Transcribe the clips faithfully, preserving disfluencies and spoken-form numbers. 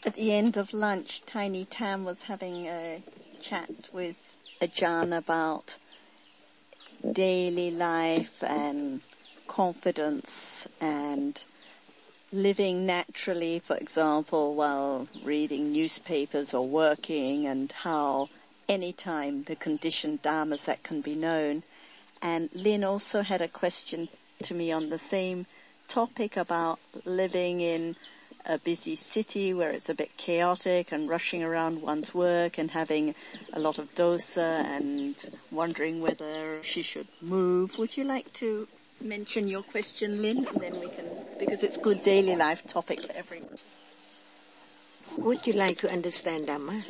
At the end of lunch, Tiny Tam was having a chat with Ajahn about daily life and confidence and living naturally, for example, while reading newspapers or working, and how anytime the conditioned dharmas that can be known. And Lynn also had a question to me on the same topic about living in a busy city where it's a bit chaotic and rushing around one's work and having a lot of dosa and wondering whether she should move. Would you like to mention your question, Lynn? And then we can, because it's good daily life topic for everyone. Would you like to understand Dhamma?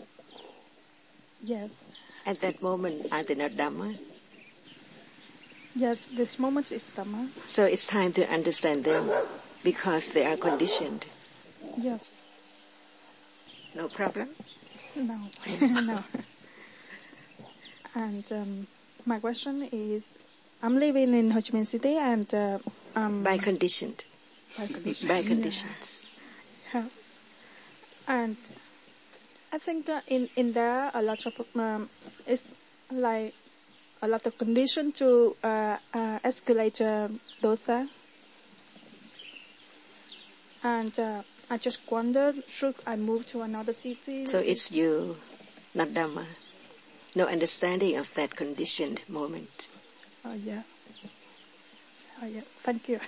Yes. At that moment, are they not Dhamma? Yes, this moment is Dhamma. So it's time to understand them because they are conditioned. Yeah. No problem? No. No. And um, my question is, I'm living in Ho Chi Minh City and... Uh, um, by conditioned. By conditions. By conditions. Yeah. Yeah. And I think that in, in there, a lot of... Um, it's like a lot of condition to uh, uh, escalate uh, dosa. And uh, I just wondered, should I move to another city? So it's you, not Dhamma. No understanding of that conditioned moment. Oh, yeah. Oh, yeah. Thank you.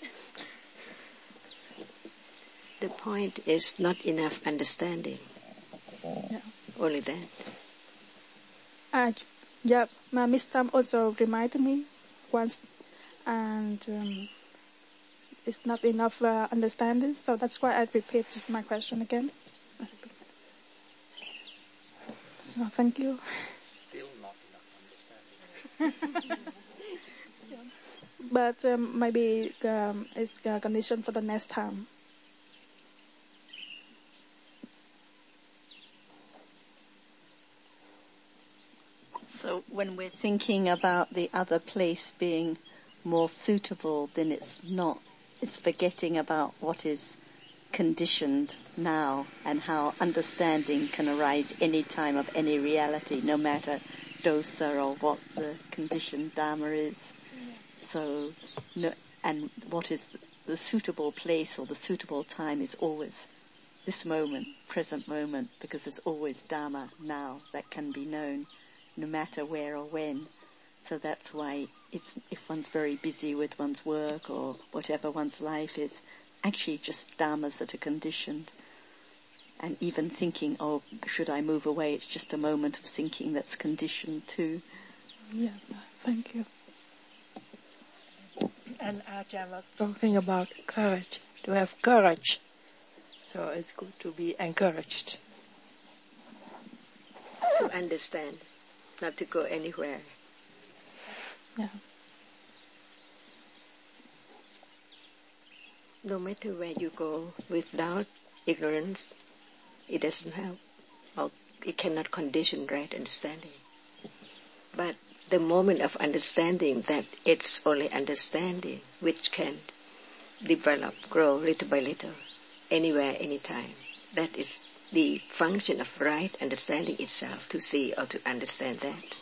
The point is not enough understanding. Yeah. Only that. Uh, yeah, my Miss Tam also reminded me once, and um, it's not enough uh, understanding, so that's why I repeat my question again. So thank you. Still not enough understanding. But um, maybe um, it's a condition for the next time. So when we're thinking about the other place being more suitable, then it's not, it's forgetting about what is conditioned now and how understanding can arise any time of any reality, no matter dosa or what the conditioned dharma is. So, no, and what is the suitable place or the suitable time is always this moment, present moment, because there's always dharma now that can be known, no matter where or when. So that's why it's, if one's very busy with one's work or whatever one's life is, actually just dharmas that are conditioned. And even thinking, oh, should I move away? It's just a moment of thinking that's conditioned too. Yeah, thank you. And Ajahn was talking about courage, to have courage. So it's good to be encouraged. To understand, not to go anywhere. Yeah. No matter where you go, without ignorance, it doesn't help. Or it cannot condition right understanding. But the moment of understanding that it's only understanding which can develop, grow little by little, anywhere, anytime. That is the function of right understanding itself, to see or to understand that.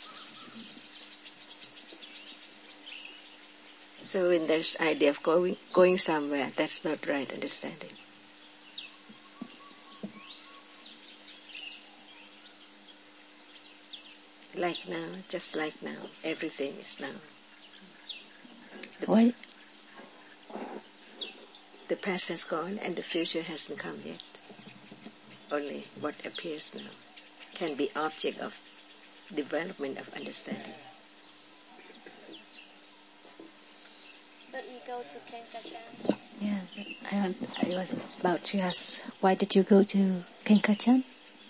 So when there's idea of going going somewhere, that's not right understanding. Like now, just like now, everything is now. The, Why? The past has gone and the future hasn't come yet. Only what appears now can be object of development of understanding. But we go to Kenkachan. Yeah, I, want, I was about to ask, why did you go to Kenkachan?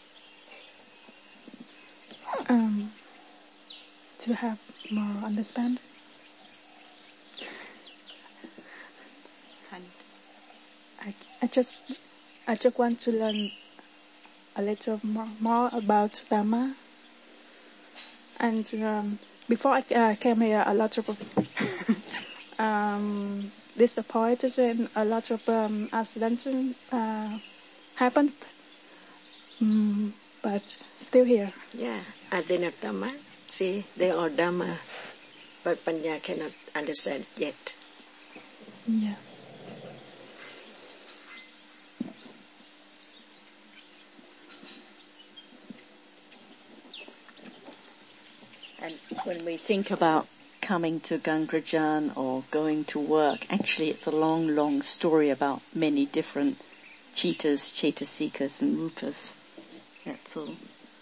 Um, to have more understanding. I, I just, I just want to learn a little more, more about Dhamma. And um, before I uh, came here, a lot of um, disappointed and a lot of um, accidental uh, happened, mm, but still here. Yeah, are they not Dhamma? See, they are Dhamma, but Panya cannot understand yet. Yeah. And when we think about coming to Gangrajan or going to work, actually it's a long, long story about many different Chitas, Chaitasikas and Rupas. That's all.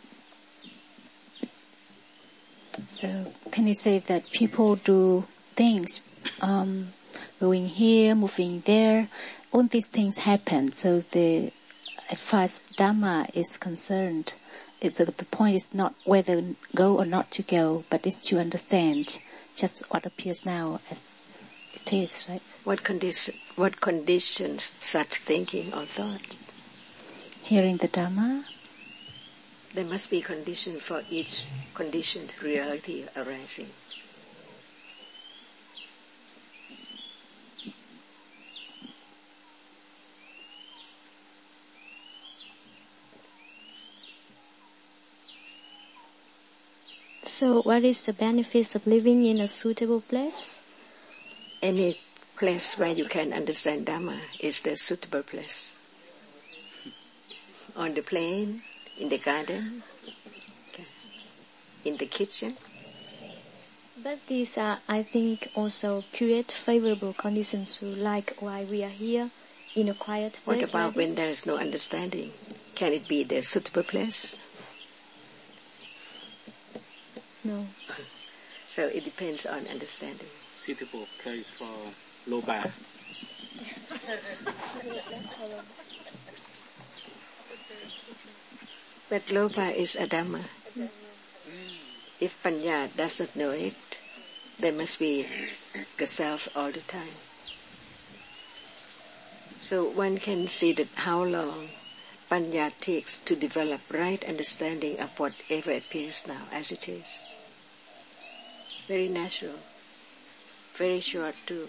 So can you say that people do things, um, going here, moving there, all these things happen. So the, as far as Dhamma is concerned, it, the, the point is not whether go or not to go, but it's to understand just what appears now as it is, right? What condition, what conditions such thinking or thought? Hearing the Dhamma. There must be condition for each conditioned reality arising. So what is the benefits of living in a suitable place? Any place where you can understand Dhamma is the suitable place. On the plain, in the garden, okay, in the kitchen. But these are, I think, also create favorable conditions, like why we are here in a quiet place. What about like when there is no understanding? Can it be the suitable place? No. So it depends on understanding. Suitable place for low bath. But Lopa is a Dhamma. If Panya does not know it, there must be the self all the time. So one can see that how long Panya takes to develop right understanding of whatever appears now as it is. Very natural. Very short too.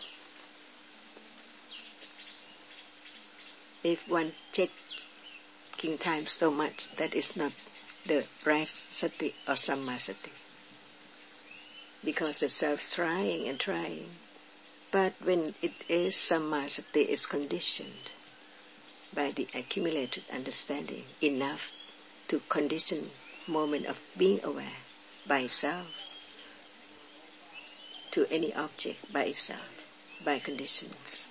If one taking time so much, that is not the right sati or samma sati. Because the self's trying and trying. But when it is samma sati, it's conditioned by the accumulated understanding enough to condition moment of being aware by itself to any object by itself, by conditions.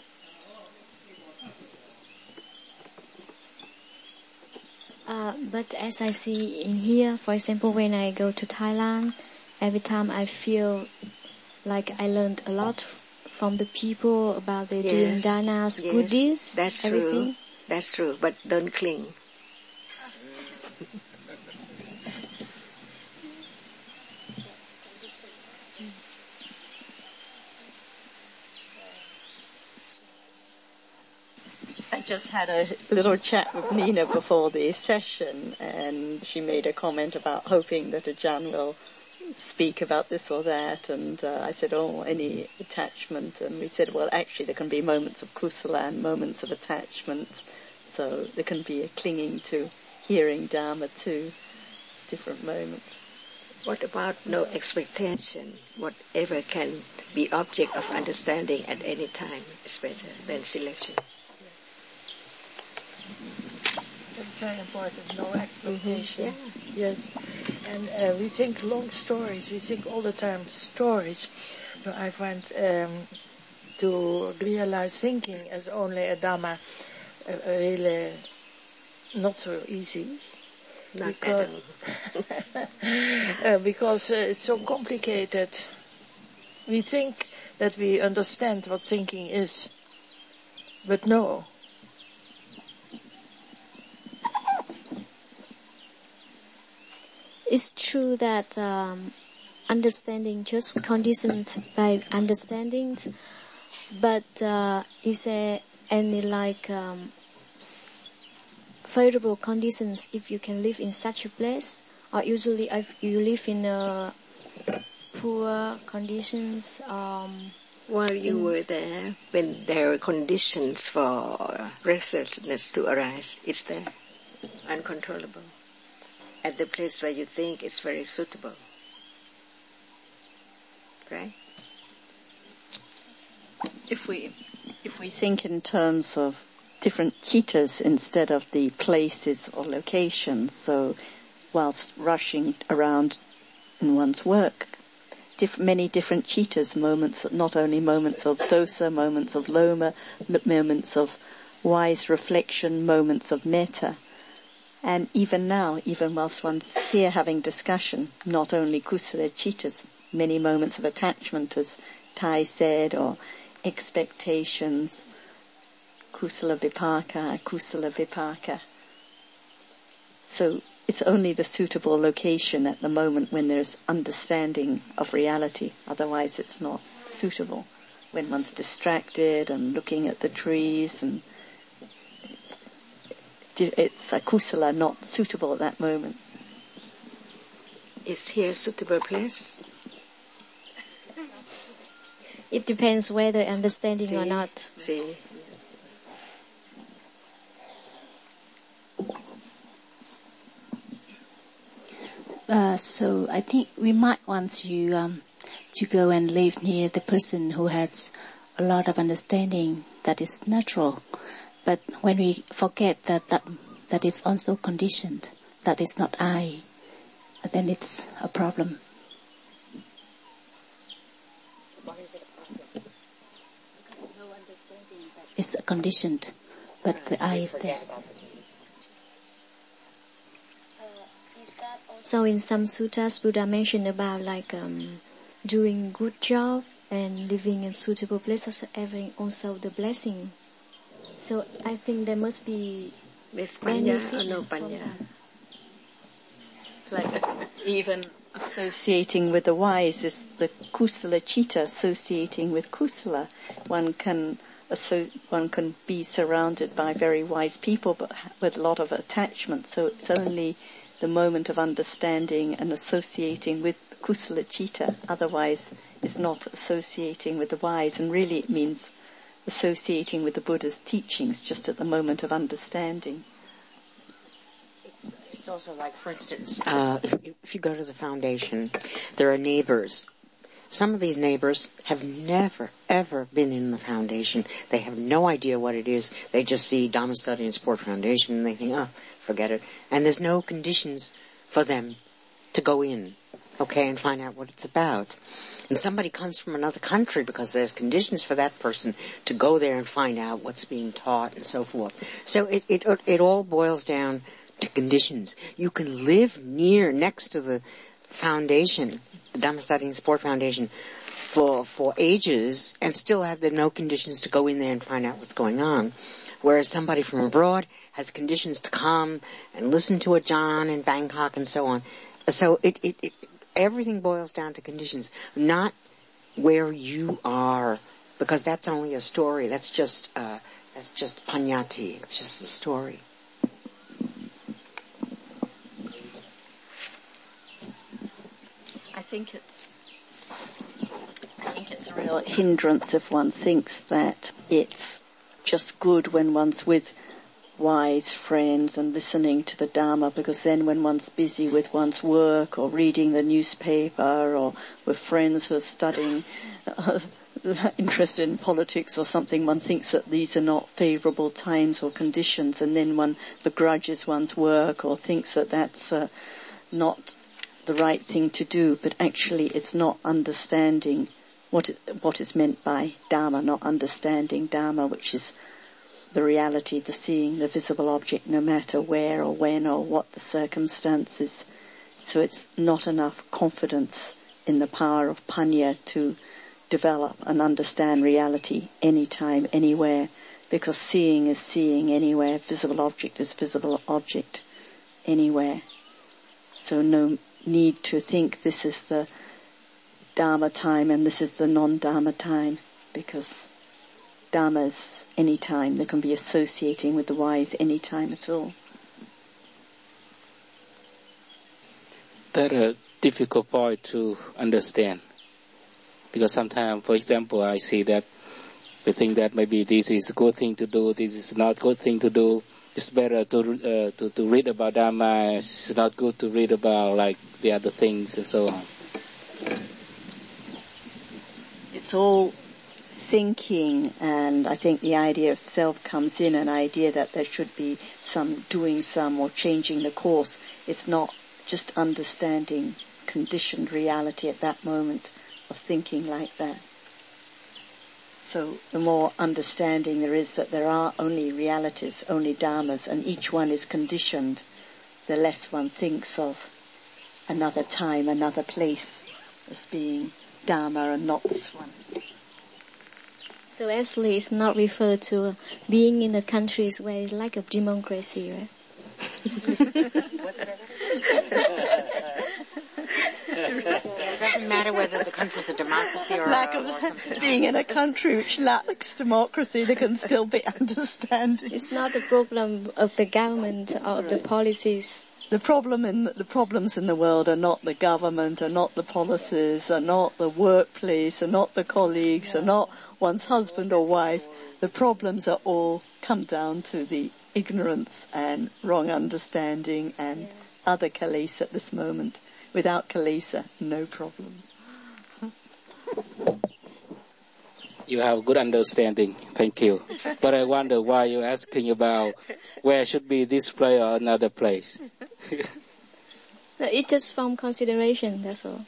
Uh, but as I see in here, for example, when I go to Thailand, every time I feel like I learned a lot from the people about the Yes, doing danas, yes, good deeds, that's everything. true. That's true, but don't cling. I just had a little chat with Nina before the session, and she made a comment about hoping that Ajahn will speak about this or that, and uh, I said, oh, any attachment, and we said, well, actually there can be moments of kusala and moments of attachment, so there can be a clinging to hearing Dharma too, different moments. What about no expectation? Whatever can be object of understanding at any time is better than selection. That's very important, no expectation. Mm-hmm. Yeah. Yes. And uh, we think long stories, we think all the time stories. So I find um, to realize thinking as only a Dhamma uh, really not so easy. Not because uh, because uh, it's so complicated. We think that we understand what thinking is, but no. It's true that um, understanding just conditions by understanding, but uh, is there any like um, favorable conditions if you can live in such a place, or usually if you live in uh, poor conditions, um, While you Mm. were there, when there are conditions for restlessness to arise, it's there, uncontrollable, at the place where you think it's very suitable. Right? If we, if we think in terms of different chittas instead of the places or locations, so whilst rushing around in one's work, diff- many different chittas, moments, not only moments of dosa, moments of loma, moments of wise reflection, moments of metta. And even now, even whilst one's here having discussion, not only kusala chittas, many moments of attachment, as Tai said, or expectations, kusala vipaka, kusala vipaka. So it's only the suitable location at the moment when there's understanding of reality. Otherwise it's not suitable. When one's distracted and looking at the trees, and it's a kusala not suitable at that moment. Is here a suitable place? It depends whether understanding See? or not. See? Uh, so I think we might want to um, to go and live near the person who has a lot of understanding that is natural. But when we forget that that, that is also conditioned, that is not I, then it's a problem. Why is it a problem? Because no understanding that is conditioned, but the I is there. So in some suttas, Buddha mentioned about like um, doing good job and living in suitable places, having also the blessing. So I think there must be With panya or benefit no from panya? that. Like even associating with the wise is the kusala chitta, associating with kusala. One can asso- one can be surrounded by very wise people, but with a lot of attachment. So it's only the moment of understanding and associating with kusala chitta. Otherwise, it's not associating with the wise, and really it means associating with the Buddha's teachings just at the moment of understanding. It's, it's also like, for instance, uh, if, you, if you go to the foundation, there are neighbors. Some of these neighbors have never, ever been in the foundation. They have no idea what it is. They just see Dhamma Study and Support Foundation and they think, oh, forget it. And there's no conditions for them to go in, okay, and find out what it's about. And somebody comes from another country because there's conditions for that person to go there and find out what's being taught and so forth. So it, it, it all boils down to conditions. You can live near, next to the foundation, the Dhamma Study and Support Foundation, for, for ages and still have the no conditions to go in there and find out what's going on. Whereas somebody from abroad has conditions to come and listen to a Ajahn in Bangkok and so on. So it, it, it everything boils down to conditions, not where you are, because that's only a story. That's just uh, that's just panyati. It's just a story. I think it's I think it's a real hindrance if one thinks that it's just good when one's with wise friends and listening to the Dharma, because then when one's busy with one's work or reading the newspaper or with friends who are studying, uh, interested in politics or something, one thinks that these are not favourable times or conditions, and then one begrudges one's work or thinks that that's uh, not the right thing to do. But actually it's not understanding what what is meant by Dharma, not understanding Dharma, which is the reality, the seeing, the visible object, no matter where or when or what the circumstances. So it's not enough confidence in the power of panya to develop and understand reality anytime, anywhere, because seeing is seeing anywhere, visible object is visible object anywhere. So no need to think this is the Dharma time and this is the non-Dharma time, because Dharmas any time. They can be associating with the wise any time at all. That's a difficult point to understand, Because sometimes, for example, I see that we think that maybe this is a good thing to do, this is not a good thing to do. It's better to uh, to to read about Dharma. It's not good to read about like the other things and so on. It's all thinking, and I think the idea of self comes in, an idea that there should be some doing some or changing the course. It's not just understanding conditioned reality at that moment of thinking like that. So the more understanding there is that there are only realities, only dharmas, and each one is conditioned, the less one thinks of another time, another place as being dharma and not this one. So actually it's not referred to being in the countries where it's like a democracy, right? It doesn't matter whether the country's a democracy or, Lack or, of or something being else. in a country which lacks democracy, there can still be understanding. It's not the problem of the government or of the policies. The problem in the problems in the world are not the government, are not the policies, are not the workplace, are not the colleagues, are not one's husband or wife. The problems are all come down to the ignorance and wrong understanding and other kalesa at this moment. Without kalesa, no problems. You have good understanding. Thank you. But I wonder why you're asking about where should be this place or another place. No, it's just from consideration, that's all.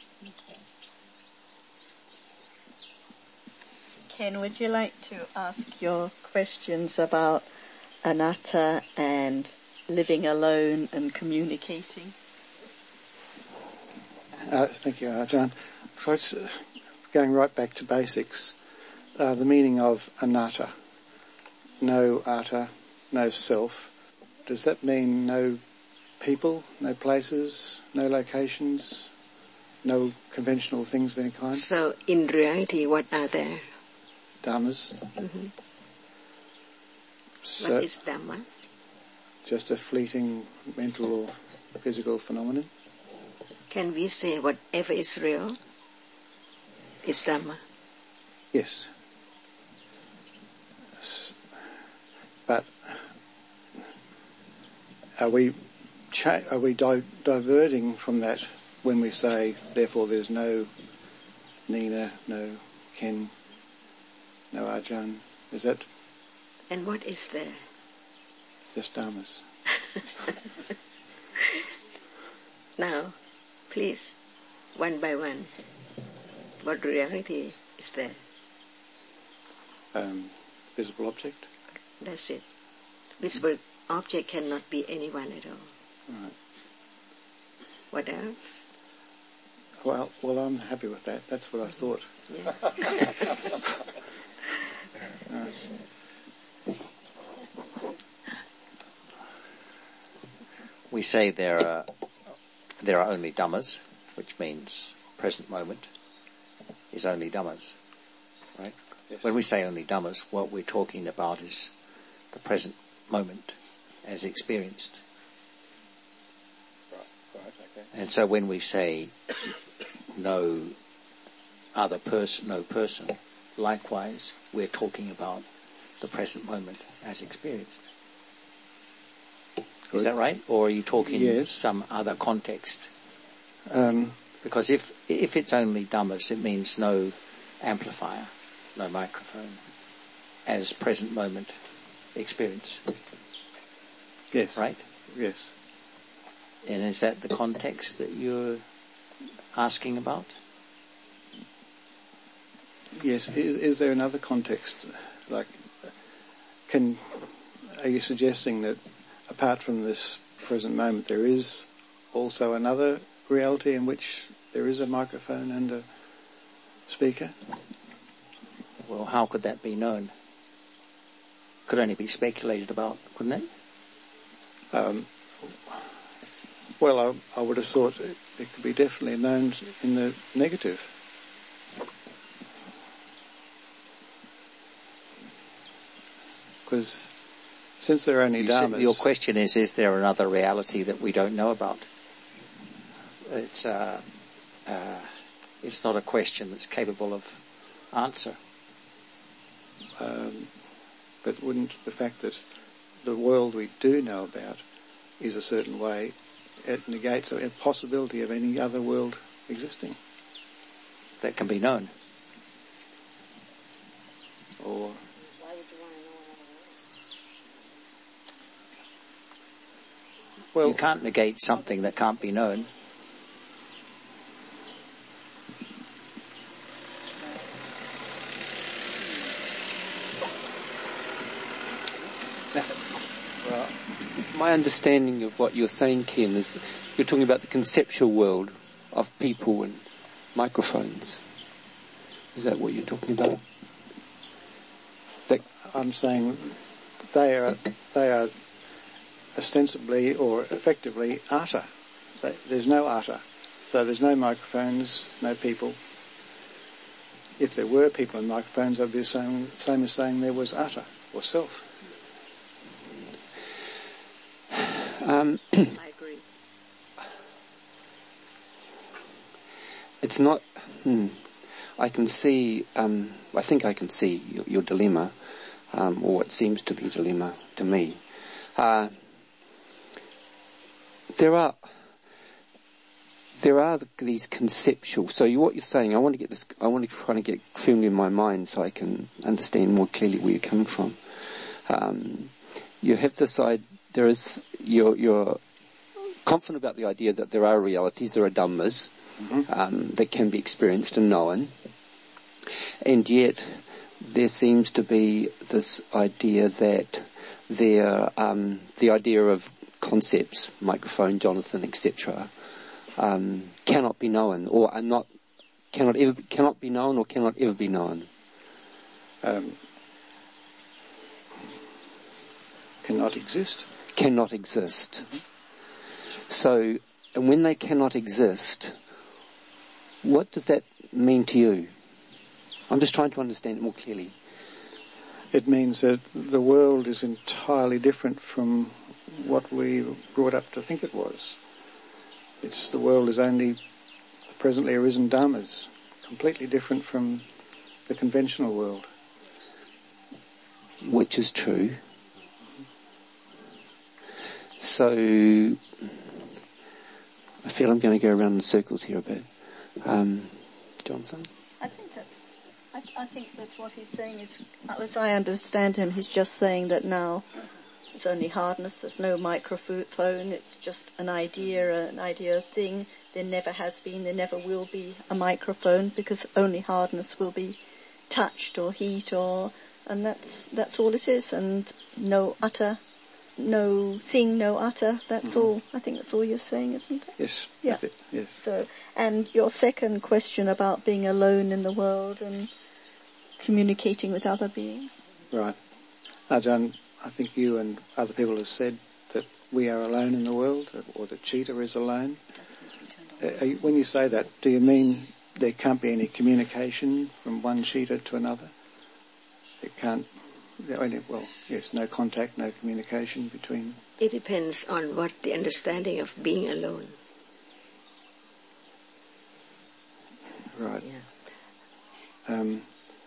Ken, would you like to ask your questions about anatta and living alone and communicating? Uh, thank you, Ajahn. So it's uh, going right back to basics. Uh, the meaning of anatta, no atta, no self. Does that mean no people, no places, no locations, no conventional things of any kind? So in reality, what are there? Dhammas. Mm-hmm. So what is Dhamma? just a fleeting mental or physical phenomenon? Can we say whatever is real is Dhamma? Yes. But are we cha- are we di- diverting from that when we say, therefore, there's no Nina, no Ken, no Ajahn? Is that And what is there? just dhammas? Now, please, one by one, what reality is there? Um, visible object. That's it. Visible object cannot be anyone at all. Right. What else? Well, well, I'm happy with that. That's what I thought. Yeah. Right. We say there are there are only dhammas, which means present moment is only dhammas, right? Yes. When we say only dhammas, what we're talking about is the present moment as experienced. Right, right, okay. And so when we say no other person, no person, likewise, we're talking about the present moment as experienced. Is that right? Or are you talking Yes. some other context? Um, Because if if it's only dhammas, it means no amplifier, no microphone, as present moment experience, yes. right? Yes. And is that the context that you're asking about? Yes. Is, is there another context? Like, can are you suggesting that apart from this present moment, there is also another reality in which there is a microphone and a speaker? Well, how could that be known? Could only be speculated about, couldn't it? Um, well, I, I would have thought it, it could be definitely known in the negative. Because since there are only You said- dhammas... your question is, is there another reality that we don't know about? It's, uh, uh, it's not a question that's capable of answer. Um, but wouldn't the fact that the world we do know about is a certain way, it negates the possibility of any other world existing? That can be known. Or well, you can't negate something that can't be known. Well, my understanding of what you're saying, Ken, is you're talking about the conceptual world of people and microphones. Is that what you're talking about? That I'm saying they are they are ostensibly or effectively utter. They, there's no utter. So there's no microphones, no people. If there were people and microphones, that would be the same, same as saying there was utter or self. Um, I agree. It's not. Hmm, I can see. Um, I think I can see your, your dilemma, um, or what seems to be a dilemma to me. Uh, there are. There are these conceptual. So you, what you're saying, I want to get this. I want to try to get firmly in my mind so I can understand more clearly where you're coming from. Um, you have this side. There is you're, you're confident about the idea that there are realities, there are dhammas mm-hmm. um, that can be experienced and known, and yet there seems to be this idea that there, um, the idea of concepts, microphone, Jonathan, et cetera, um, cannot be known, or are not cannot ever cannot be known, or cannot ever be known. Um, cannot exist. Cannot exist. So, and when they cannot exist, what does that mean to you? I'm just trying to understand it more clearly. It means that the world is entirely different from what we were brought up to think it was. It's the world is only presently arisen dhammas, completely different from the conventional world. Which is true. So, I feel I'm going to go around in circles here a bit. Um, Jonathan? I think that's, I, I think that what he's saying is, as I understand him, he's just saying that now it's only hardness, there's no microphone, it's just an idea, an idea thing. There never has been, there never will be a microphone because only hardness will be touched or heat or, and that's, that's all it is, and no utter. No thing, no utter, that's mm-hmm. all. I think that's all you're saying, isn't it? Yes. Yeah. It, yes. So, and your second question about being alone in the world and communicating with other beings. Right. Ajahn, I think you and other people have said that we are alone in the world, or that Chitta is alone. Uh, you, when you say that, do you mean there can't be any communication from one Chitta to another? It can't... Well, yes, no contact, no communication between... It depends on what the understanding of being alone. Right. Yeah. Um,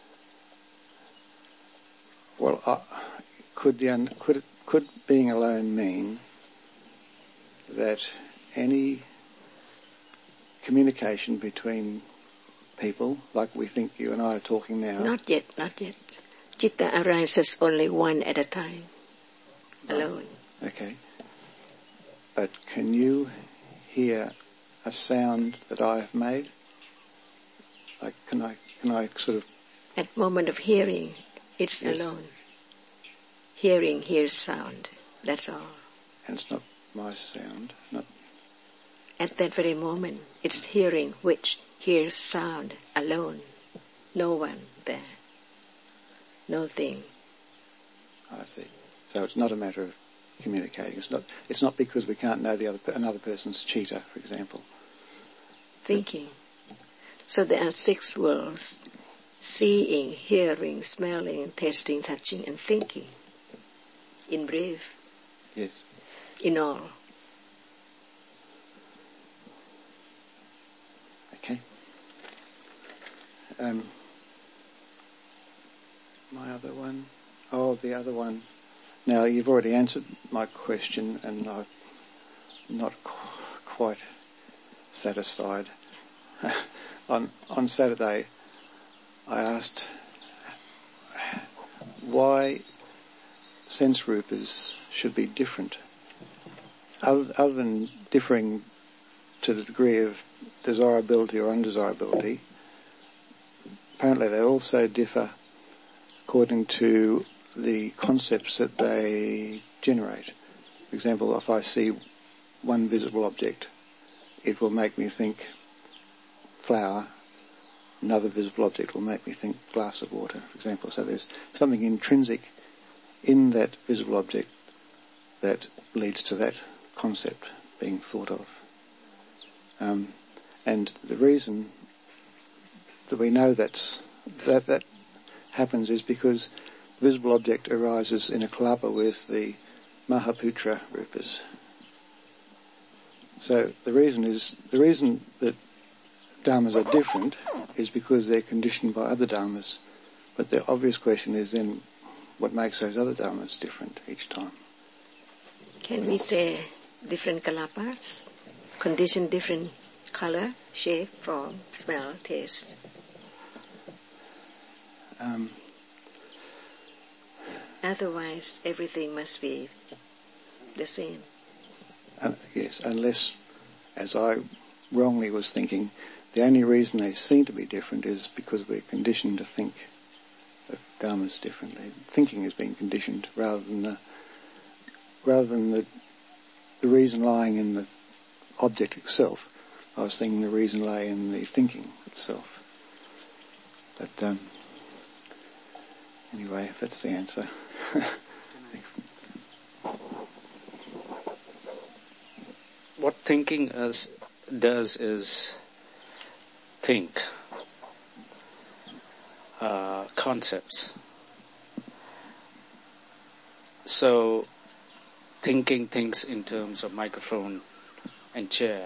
well, uh, could the un- could could being alone mean that any communication between people, like we think you and I are talking now... Not yet, not yet. Chitta arises only one at a time, alone. Okay. But can you hear a sound that I have made? Like, can I, can I sort of... At moment of hearing, it's yes. alone. Hearing hears sound, that's all. And it's not my sound, not... At that very moment, it's hearing which hears sound alone. No one there. No thing. I see. So it's not a matter of communicating. It's not. It's not because we can't know the other another person's Chitta, for example. Thinking. So there are six worlds: seeing, hearing, smelling, tasting, touching, and thinking. In brief. Yes. In all. Okay. Um, my other one? Oh, the other one. Now, you've already answered my question, and I'm not qu- quite satisfied. on on Saturday, I asked why sense rupas should be different, other, other than differing to the degree of desirability or undesirability. Apparently they also differ according to the concepts that they generate. For example, if I see one visible object, it will make me think flower. Another visible object will make me think glass of water, for example. So there's something intrinsic in that visible object that leads to that concept being thought of. Um, and the reason that we know that's, that that happens is because the visible object arises in a kalapa with the Mahaputra rupas. So the reason is the reason that dharmas are different is because they're conditioned by other dharmas. But the obvious question is then, what makes those other dharmas different each time? Can we say different kalapas, condition different color, shape, form, smell, taste? Um, Otherwise, everything must be the same. Uh, yes, unless, as I wrongly was thinking, the only reason they seem to be different is because we're conditioned to think of dharmas differently. Thinking is being conditioned rather than the rather than the the reason lying in the object itself. I was thinking the reason lay in the thinking itself. But um, anyway, that's the answer. What thinking is, does is think uh, concepts. So thinking thinks in terms of microphone and chair.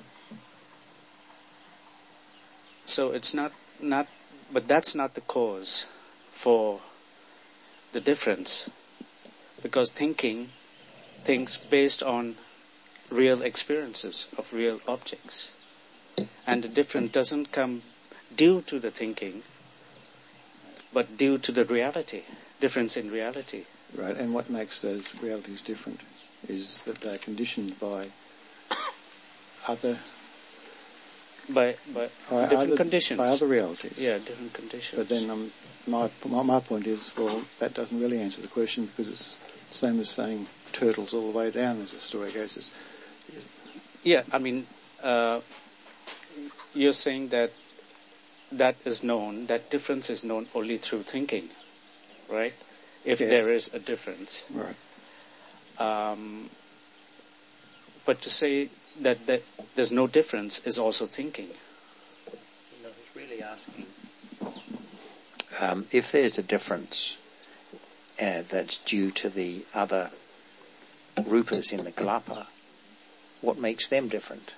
So it's not, not, but that's not the cause for the difference, because thinking thinks based on real experiences of real objects. And the difference doesn't come due to the thinking, but due to the reality, difference in reality. Right, and what makes those realities different is that they're conditioned by other... By, by, by different other, conditions. By other realities. Yeah, different conditions. But then um, my, my point is, well, that doesn't really answer the question, because it's the same as saying turtles all the way down, as the story goes. It's, yeah, I mean, uh, you're saying that that is known, that difference is known only through thinking, right? If yes. there is a difference. Right. Um, but to say that, that there's no difference is also thinking. You know, he's really asking um, if there's a difference uh, that's due to the other rupas in the kalapa, what makes them different?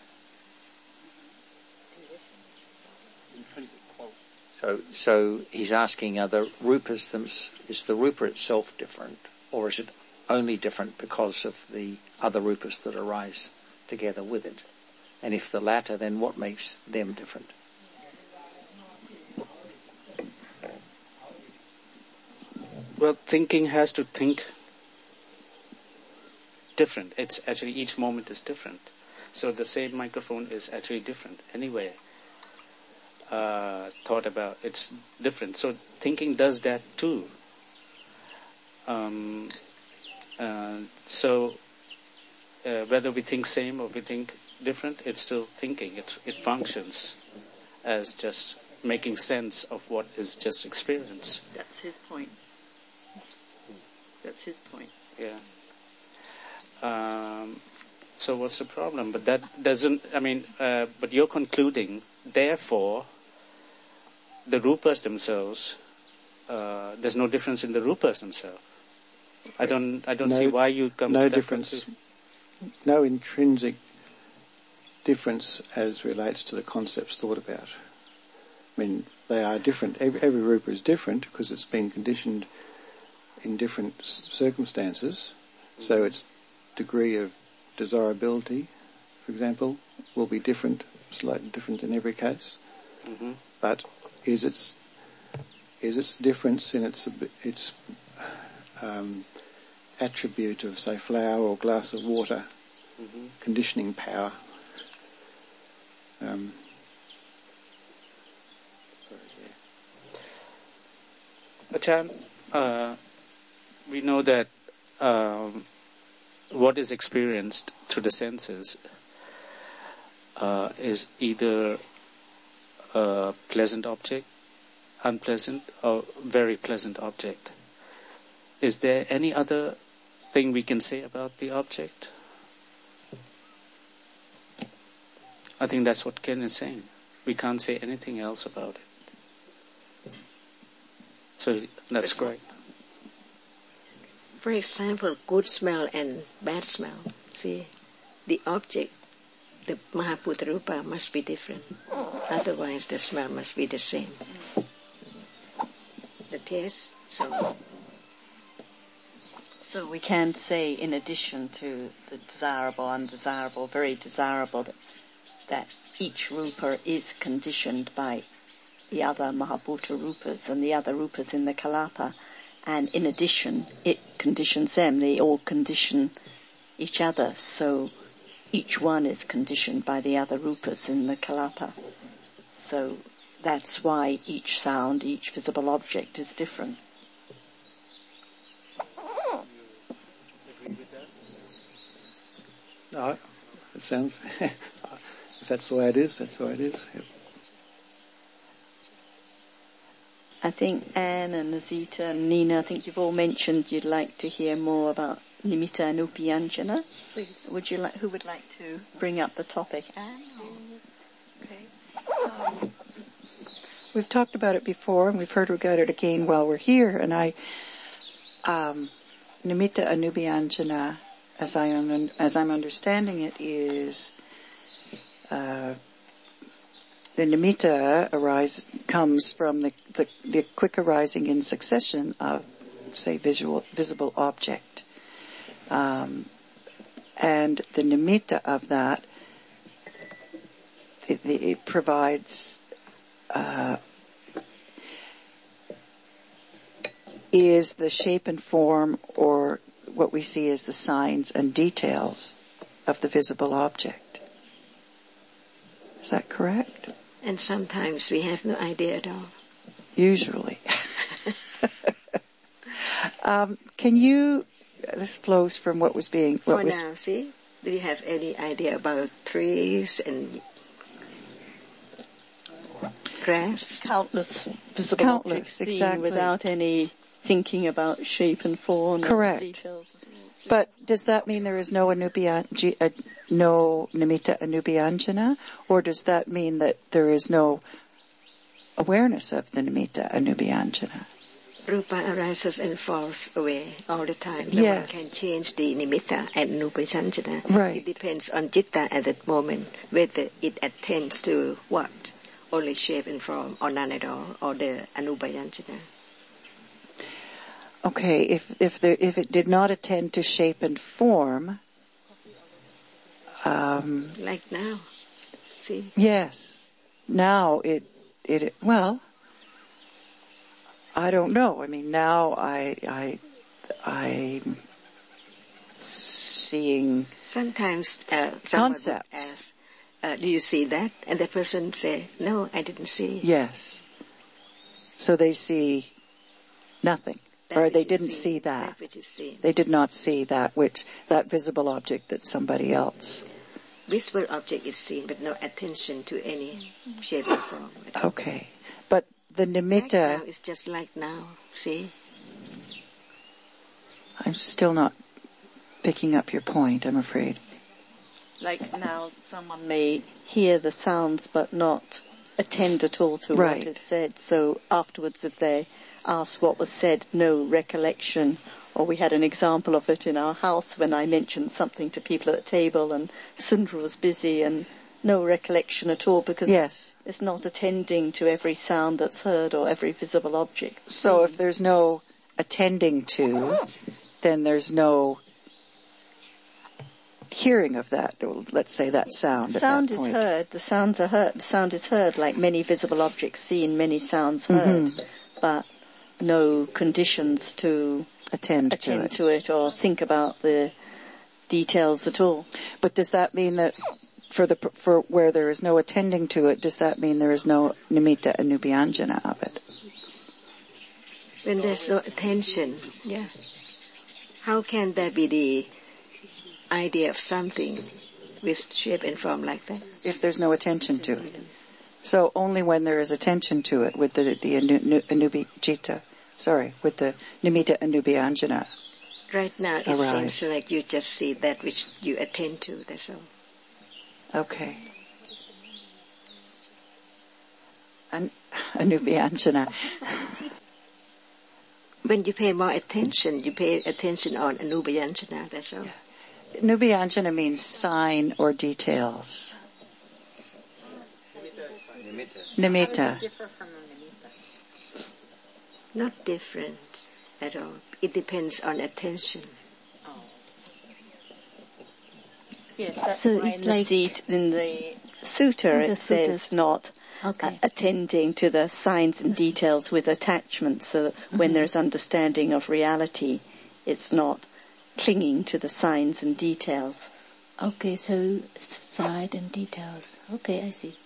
So, so he's asking, are the rupas, them, is the rupa itself different, or is it only different because of the other rupas that arise together with it? And if the latter, then what makes them different? Well, thinking has to think different. It's actually, each moment is different. So the same microphone is actually different anyway. Uh, thought about, it's different. So thinking does that too. Um, uh, so uh, whether we think same or we think different, it's still thinking. It it functions as just making sense of what is just experience. That's his point. That's his point. Yeah. Um, so what's the problem? But that doesn't, I mean, uh, but you're concluding, therefore, the rupas themselves, uh, there's no difference in the rupas themselves. I don't, I don't no, see why you come no to that difference, conclusion. No intrinsic difference as relates to the concepts thought about. I mean, they are different. Every, every rupa is different because it's been conditioned in different s- circumstances. So its degree of desirability, for example, will be different, slightly different in every case. Mm-hmm. But is its is its difference in its its um, attribute of, say, flower or glass of water, Mm-hmm. conditioning power? Um, Achan, uh, we know that um, what is experienced through the senses uh, is either a pleasant object, unpleasant, or very pleasant object. Is there any other thing we can say about the object? I think that's what Ken is saying. We can't say anything else about it. So that's great. For example, good smell and bad smell. See, the object, the Mahabhuta Rupa must be different. Otherwise the smell must be the same. The taste, so... So we can say, in addition to the desirable, undesirable, very desirable, that, that each rupa is conditioned by the other Mahabhuta rupas and the other rupas in the Kalapa, and in addition, it conditions them. They all condition each other, so each one is conditioned by the other rupas in the Kalapa. So that's why each sound, each visible object is different. No, it sounds. If that's the way it is, that's the way it is. Yep. I think Anne and Nazita and Nina, I think you've all mentioned you'd like to hear more about Nimitta and Upayanjana. Please, would you like? Who would like to bring up the topic? Anne. Okay. Um, we've talked about it before, and we've heard about it again while we're here. And I, um, Nimitta Anupayanjana, as I am, as I'm understanding it, is uh, the nimitta arise comes from the, the the quick arising in succession of, say, visual visible object, um, and the nimitta of that it, it provides uh, is the shape and form, or what we see as the signs and details of the visible object. Is that correct? And sometimes we have no idea at all. Usually. um, can you, this flows from what was being... What For was, now, see, do you have any idea about trees and grass? Countless visible Countless, objects seen exactly. without any thinking about shape and form Correct. and details. But does that mean there is no anupayan, uh, no nimitta anupayanjana, or does that mean that there is no awareness of the nimitta anupayanjana? Rupa arises and falls away all the time. No Yes. one can change the nimitta and anupayanjana. Right. It depends on citta at that moment, whether it attends to what, only shape and form, or none at all, or the anupayanjana. Okay, if if there if it did not attend to shape and form, um, Like now, see? yes, now it it well, I don't know. I mean, now I I I'm seeing Sometimes uh, someone would concepts. ask, uh, do you see that? And the person say, no, I didn't see. Yes. So they see nothing. That Or which they is didn't seen, see that. that which is seen. They did not see that which that visible object that somebody else. Visible object is seen, but no attention to any shape or form. at all. Okay. But the Like nimitta, now, it's just like now, see? I'm still not picking up your point, I'm afraid. Like now, someone may hear the sounds but not attend at all to Right. what is said. So afterwards, if they ask what was said, no recollection. Or we had an example of it in our house when I mentioned something to people at the table and Sundra was busy and no recollection at all because yes. it's not attending to every sound that's heard or every visible object. So if there's no attending to, then there's no hearing of that, let's say that sound. Sound at that is point. heard, the sounds are heard, the sound is heard like many visible objects seen, many sounds heard, mm-hmm. but no conditions to attend, attend to, it. to it or think about the details at all. But does that mean that for the for where there is no attending to it, does that mean there is no nimitta anubhyanjana of it? When there's no attention, yeah. How can there be the idea of something with shape and form like that? If there's no attention to it. So only when there is attention to it with the the anu, anubhijita, sorry, with the nimitta anubhyanjana. Right now it arise. Seems like you just see that which you attend to, that's all. Okay. An, anubhyanjana. When you pay more attention, you pay attention on anubhyanjana, that's all. Yeah. Anubhyanjana means sign or details. Nimitta. Nimitta. Not different at all. It depends on attention. Yes, that's so why it's in like the, in the sutta in it the says suttas. not Okay. uh, attending to the signs and details with attachment, so that when Mm-hmm. there's understanding of reality, it's not clinging to the signs and details. Okay, so side and details. Okay, I see.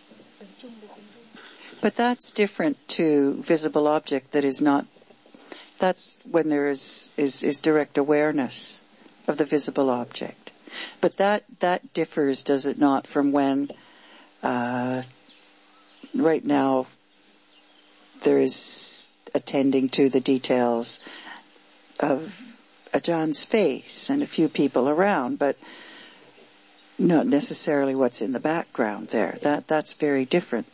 But that's different to visible object that is not, that's when there is, is, is direct awareness of the visible object. But that, that differs, does it not, from when, uh, right now there is attending to the details of Ajahn's face and a few people around, but not necessarily what's in the background there. That, that's very different.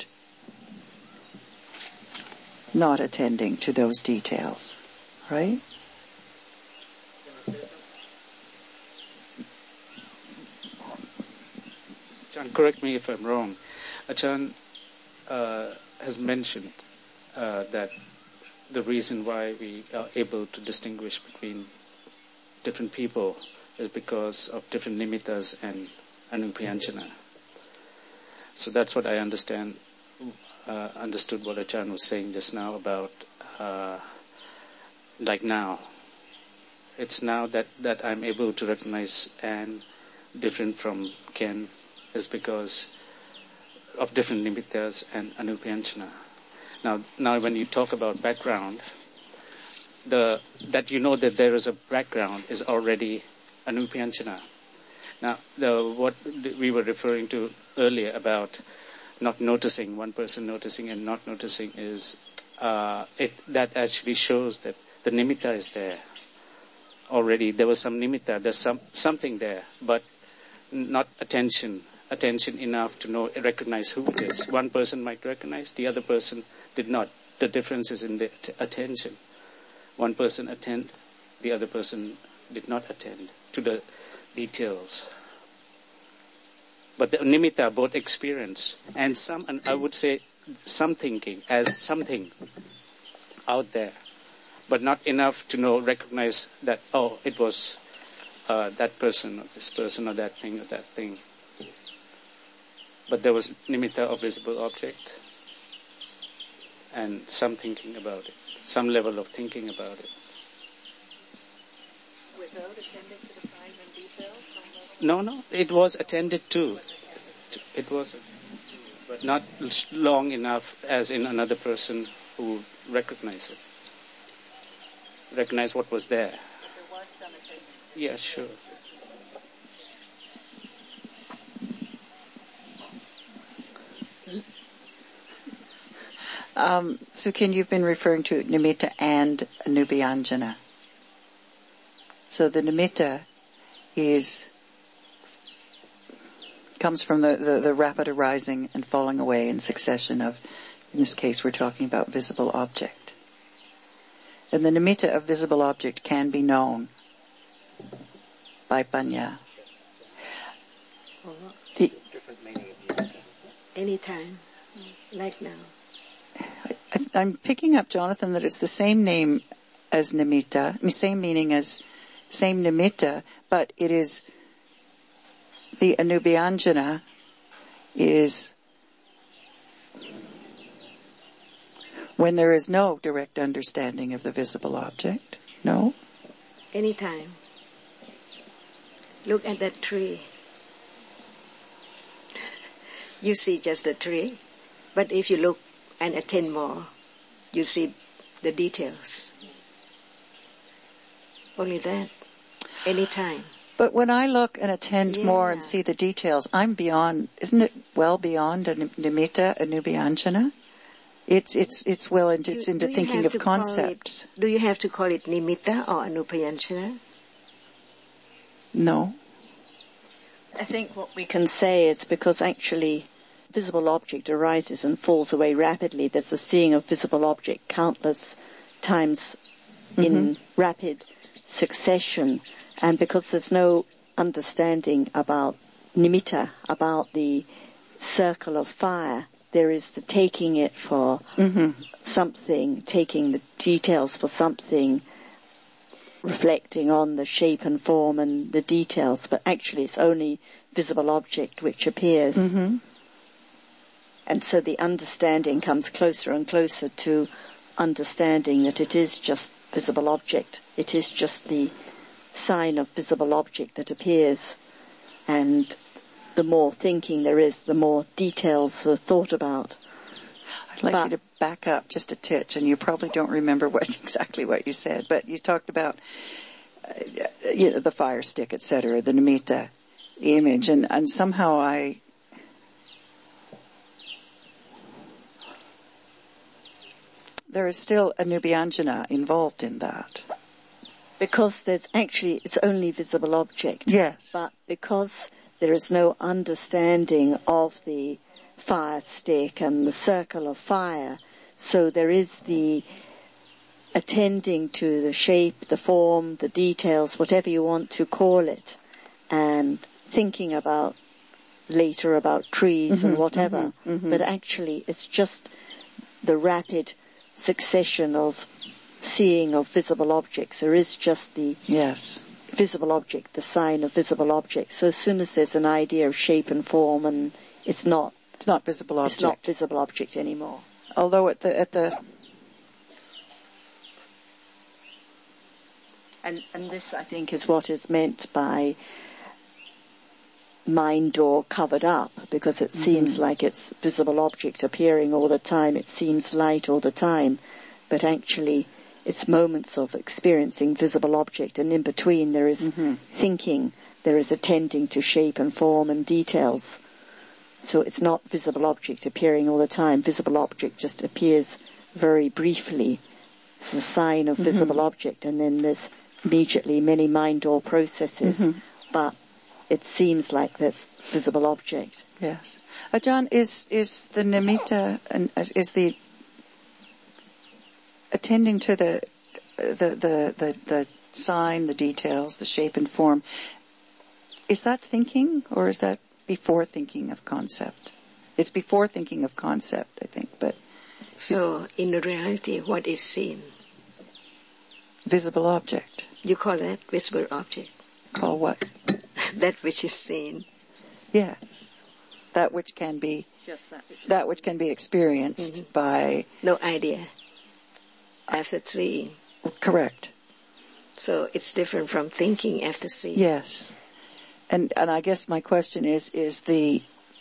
Not attending to those details, right? Ajahn, correct me if I'm wrong. Ajahn uh, has mentioned uh, that the reason why we are able to distinguish between different people is because of different nimittas and anubhyanjana. So that's what I understand. Uh, understood what Ajahn was saying just now about, uh, like now. It's now that, that I'm able to recognize Anne different from Ken is because of different nimittas and anubhyanjana. Now, now when you talk about background, the that you know that there is a background is already anubhyanjana. Now, the what we were referring to earlier about not noticing, one person noticing and not noticing is, uh, it, that actually shows that the nimitta is there already. There was some nimitta, there's some, something there, but not attention, attention enough to know, recognize who it is. One person might recognize, the other person did not. The difference is in the t- attention. One person attend, the other person did not attend to the details. But the nimitta, both experience and some, and I would say some thinking as something out there, but not enough to know, recognize that, oh, it was uh, that person or this person or that thing or that thing. But there was nimitta of visible object and some thinking about it, some level of thinking about it. Without attending to the signs and details? No, no, it was attended to. It was, but not long enough as in another person who recognized it. Recognize what was there. There was some attending. Yeah, sure. Um, Sukin, you've been referring to nimitta and anubhyanjana. So the nimitta is comes from the, the, the rapid arising and falling away in succession of, in this case we're talking about visible object. And the nimitta of visible object can be known by panya. The, different meaning Anytime, like now. I, I'm picking up, Jonathan, that it's the same name as nimitta, I mean, same meaning as, same nimitta, but it is, the Anubhyanjana is when there is no direct understanding of the visible object. No? Anytime. Look at that tree. You see just the tree, but if you look and attend more, you see the details. Only that. Anytime. But when I look and attend Yeah. more and see the details, I'm beyond, isn't it well beyond a nimitta, Anubhyanjana? It's, it's, it's well into, it's Do- into do you thinking have of to call concepts. it- do you have to call it nimitta or anubhyanjana? No. I think what we can say is because actually visible object arises and falls away rapidly. There's a seeing of visible object countless times in rapid succession. And because there's no understanding about nimitta, about the circle of fire, there is the taking it for something, taking the details for something, reflecting on the shape and form and the details, but actually it's only visible object which appears. Mm-hmm. And so the understanding comes closer and closer to understanding that it is just visible object. It is just the sign of visible object that appears. And the more thinking there is, the more details are thought about. I'd like But- you to back up just a titch, and you probably don't remember what exactly what you said, but you talked about uh, you know, the fire stick, et cetera, the nimitta, the image, and, and somehow I there is still a Anubhyanjana involved in that. Because there's actually, it's only visible object. Yes. But because there is no understanding of the fire stick and the circle of fire, so there is the attending to the shape, the form, the details, whatever you want to call it, and thinking about later about trees Mm-hmm, and whatever. mm-hmm, mm-hmm. But actually it's just the rapid succession of seeing of visible objects. There is just the Yes. visible object, the sign of visible object. So as soon as there's an idea of shape and form, and it's not, It's not visible object. it's not visible object anymore. Although at the at the And and this, I think, is what is meant by mind door covered up, because it seems like it's visible object appearing all the time. It seems light all the time, but actually it's moments of experiencing visible object, and in between there is thinking, there is attending to shape and form and details. So it's not visible object appearing all the time. Visible object just appears very briefly. It's a sign of visible object, and then there's immediately many mind door processes, but it seems like there's visible object. Yes. Uh, John, is is the nimitta and is the attending to the the, the the the sign, the details, the shape and form, is that thinking, or is that before thinking of concept? It's before thinking of concept, I think, but So in reality, what is seen? visible object. You call that visible object. Call what? That which is seen. Yes. That which can be Just that. that which can be experienced by No idea. After seeing. correct. So it's different from thinking after seeing. Yes. And and I guess my question is is the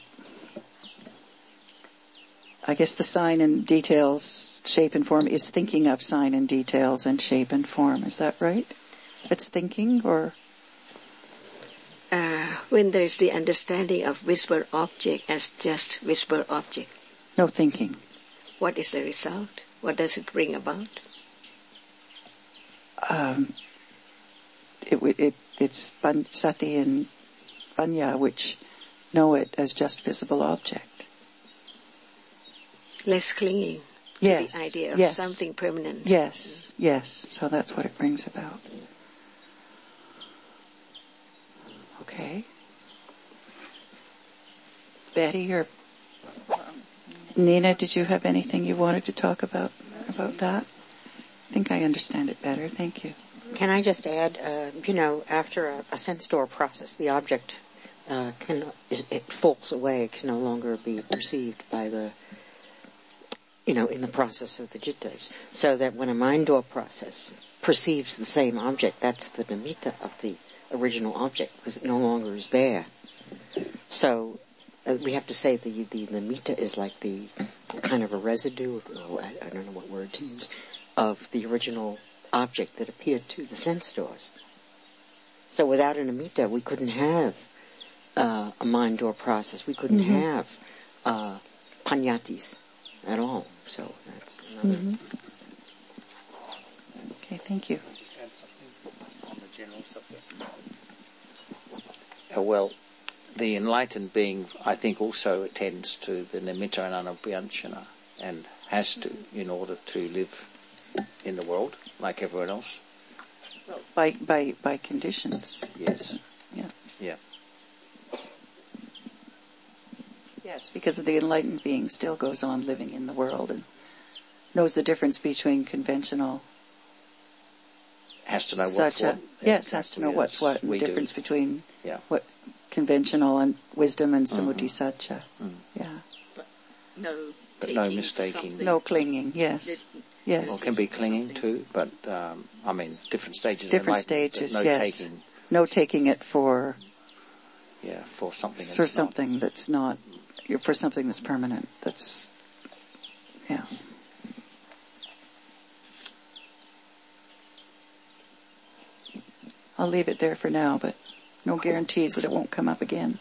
I guess the sign and details, shape and form is thinking of sign and details and shape and form. Is that right? It's thinking, or Uh, when there's the understanding of visible object as just visible object, no thinking? what is the result? What does it bring about? Um, it, it it's pan- sati and panya which know it as just visible object. Less clinging Yes. to the idea of yes. something permanent. Yes. Yes. So that's what it brings about. Okay. Betty, you're Nina, did you have anything you wanted to talk about about that? I think I understand it better. Thank you. Can I just add, uh, you know, after a, a sense door process, the object uh, can is, it falls away. It can no longer be perceived by the, you know, in the process of the jittas. So that when a mind door process perceives the same object, that's the nimitta of the original object, because it no longer is there. So uh, we have to say the the nimitta is like the kind of a residue, or I, I don't know what word to use, of the original object that appeared to the sense doors. So without an nimitta, we couldn't have uh, a mind door process. We couldn't mm-hmm. have uh, panyatis at all. So that's another. Mm-hmm. Okay, thank you. Add something on the general subject. Uh, well, the enlightened being, I think, also attends to the nimitta and anubhyanchana, and has to, in order to live in the world like everyone else. By by by conditions. Yes. Yeah. Yeah. Yes, because the enlightened being still goes on living in the world and knows the difference between conventional. Has to know what's such what. A, yes, has to know yes, what's what, and the difference do. between yeah. what conventional and wisdom and samuddhi satcha. Mm. Yeah. But no. But no mistaking. No clinging. Yes. It, yes. Well, it can be clinging too, but um, I mean, different stages. Different of stages. No yes. taking. No taking it for. Yeah, for something. For that's something not. that's not. For something that's permanent. That's. Yeah. I'll leave it there for now, but no guarantees that it won't come up again.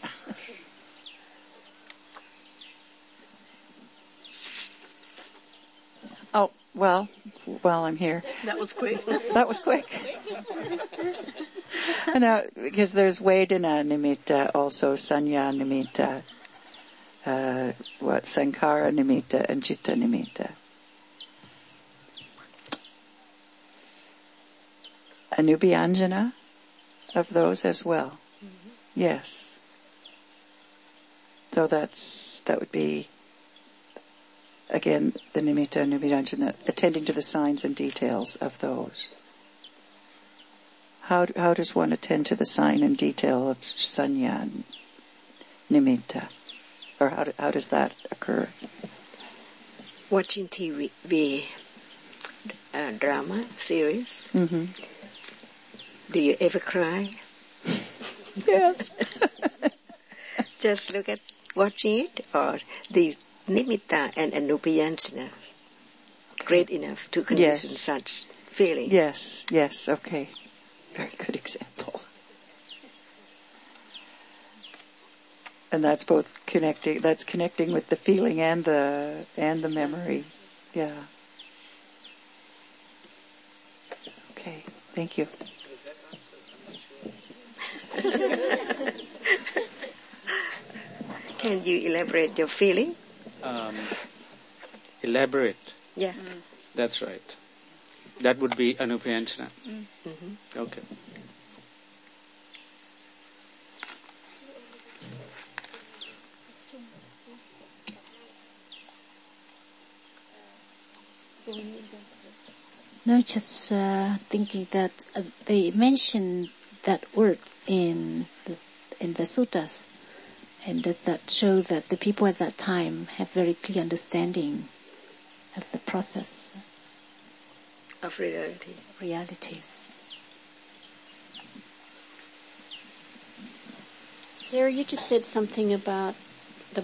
Oh, well, while I'm here. That was quick. That was quick. Now, because there's Vedana nimitta, also Sanya nimitta, uh, what, Sankara nimitta, and Chitta nimitta. Anubhyanjana of those as well. Mm-hmm. Yes. So that's, that would be, again, the nimitta and anubhyanjana, attending to the signs and details of those. How how does one attend to the sign and detail of sanya and nimitta? Or how do, how does that occur? Watching T V uh, drama series. Mm-hmm. Do you ever cry? Yes. Just look at watching it, or the nimitta and anubhyanjana great enough to condition yes. such feeling. Yes, yes, okay. Very good example. And that's both connecting, that's connecting with the feeling and the, and the memory. Yeah. Okay, thank you. Can you elaborate your feeling? Um, elaborate? Yeah. Mm. That's right. That would be anubhyanjana. Mm. Mm-hmm. Okay. No, just uh, thinking that uh, they mention that word in the, in the suttas, and that, that show that the people at that time have very clear understanding of the process of reality. realities. Sarah, you just said something about the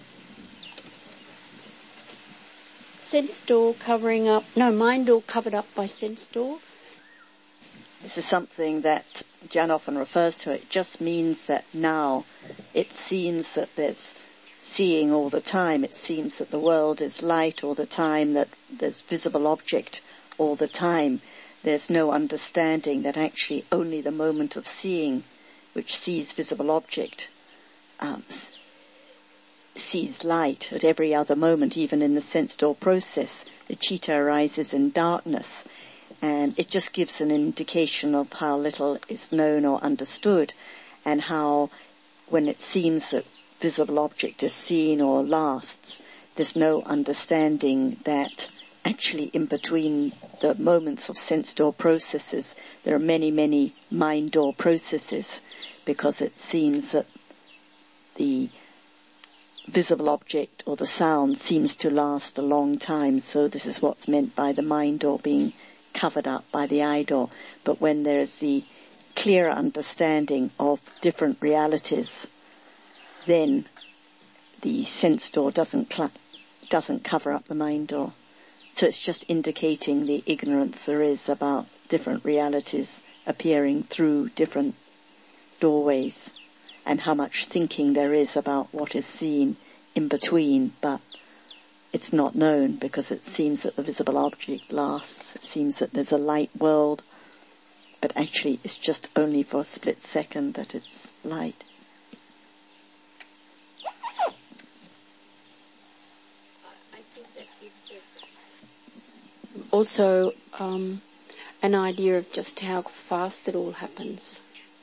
sense door covering up, no, mind door covered up by sense door. This is something that Jan often refers to. It just means that now it seems that there's seeing all the time. It seems that the world is light all the time, that there's visible object all the time. There's no understanding that actually only the moment of seeing, which sees visible object, um, sees light at every other moment, even in the sense door process. The citta arises in darkness, and it just gives an indication of how little is known or understood, and how when it seems that visible object is seen or lasts, there's no understanding that actually in between the moments of sense door processes, there are many, many mind door processes, because it seems that the visible object or the sound seems to last a long time. So this is what's meant by the mind door being covered up by the eye door. But when there's the clear understanding of different realities, then the sense door doesn't cl- doesn't cover up the mind door. So it's just indicating the ignorance there is about different realities appearing through different doorways, and how much thinking there is about what is seen in between, but it's not known because it seems that the visible object lasts. It seems that there's a light world, but actually it's just only for a split second that it's light. Also, um, an idea of just how fast it all happens.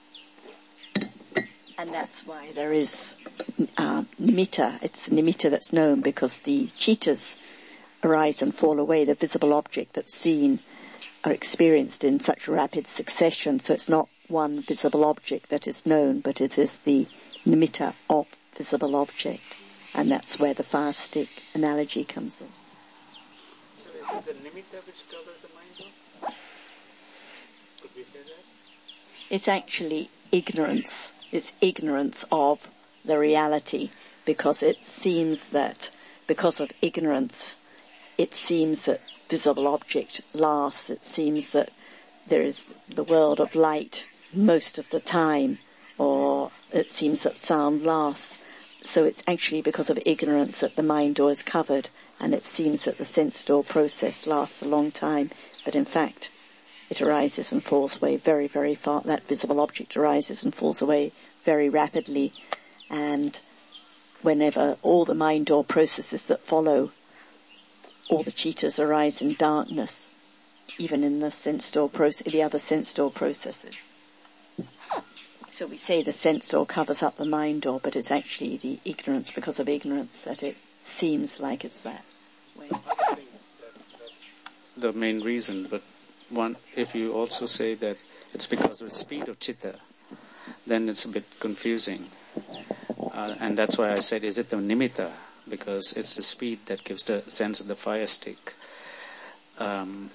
And that's why there is uh, nimitta. It's nimitta that's known, because the citas arise and fall away. The visible object that's seen are experienced in such rapid succession. So it's not one visible object that is known, but it is the nimitta of visible object. And that's where the fire stick analogy comes in. So is it the nimitta which covers the mind door? Could we say that? It's actually ignorance. It's ignorance of the reality, because it seems that because of ignorance, it seems that visible object lasts. It seems that there is the world of light most of the time, or it seems that sound lasts. So it's actually because of ignorance that the mind door is covered, and it seems that the sense door process lasts a long time, but in fact it arises and falls away very, very far. That visible object arises and falls away very rapidly, and whenever all the mind door processes that follow, all the citas arise in darkness, even in the sense door process, the other sense door processes. So we say the sense door covers up the mind door, but it's actually the ignorance, because of ignorance, that it seems like it's that way. I think that that's the main reason, but one, if you also say that it's because of the speed of chitta, then it's a bit confusing. Uh, and that's why I said, is it the nimitta? Because it's the speed that gives the sense of the fire stick. Um,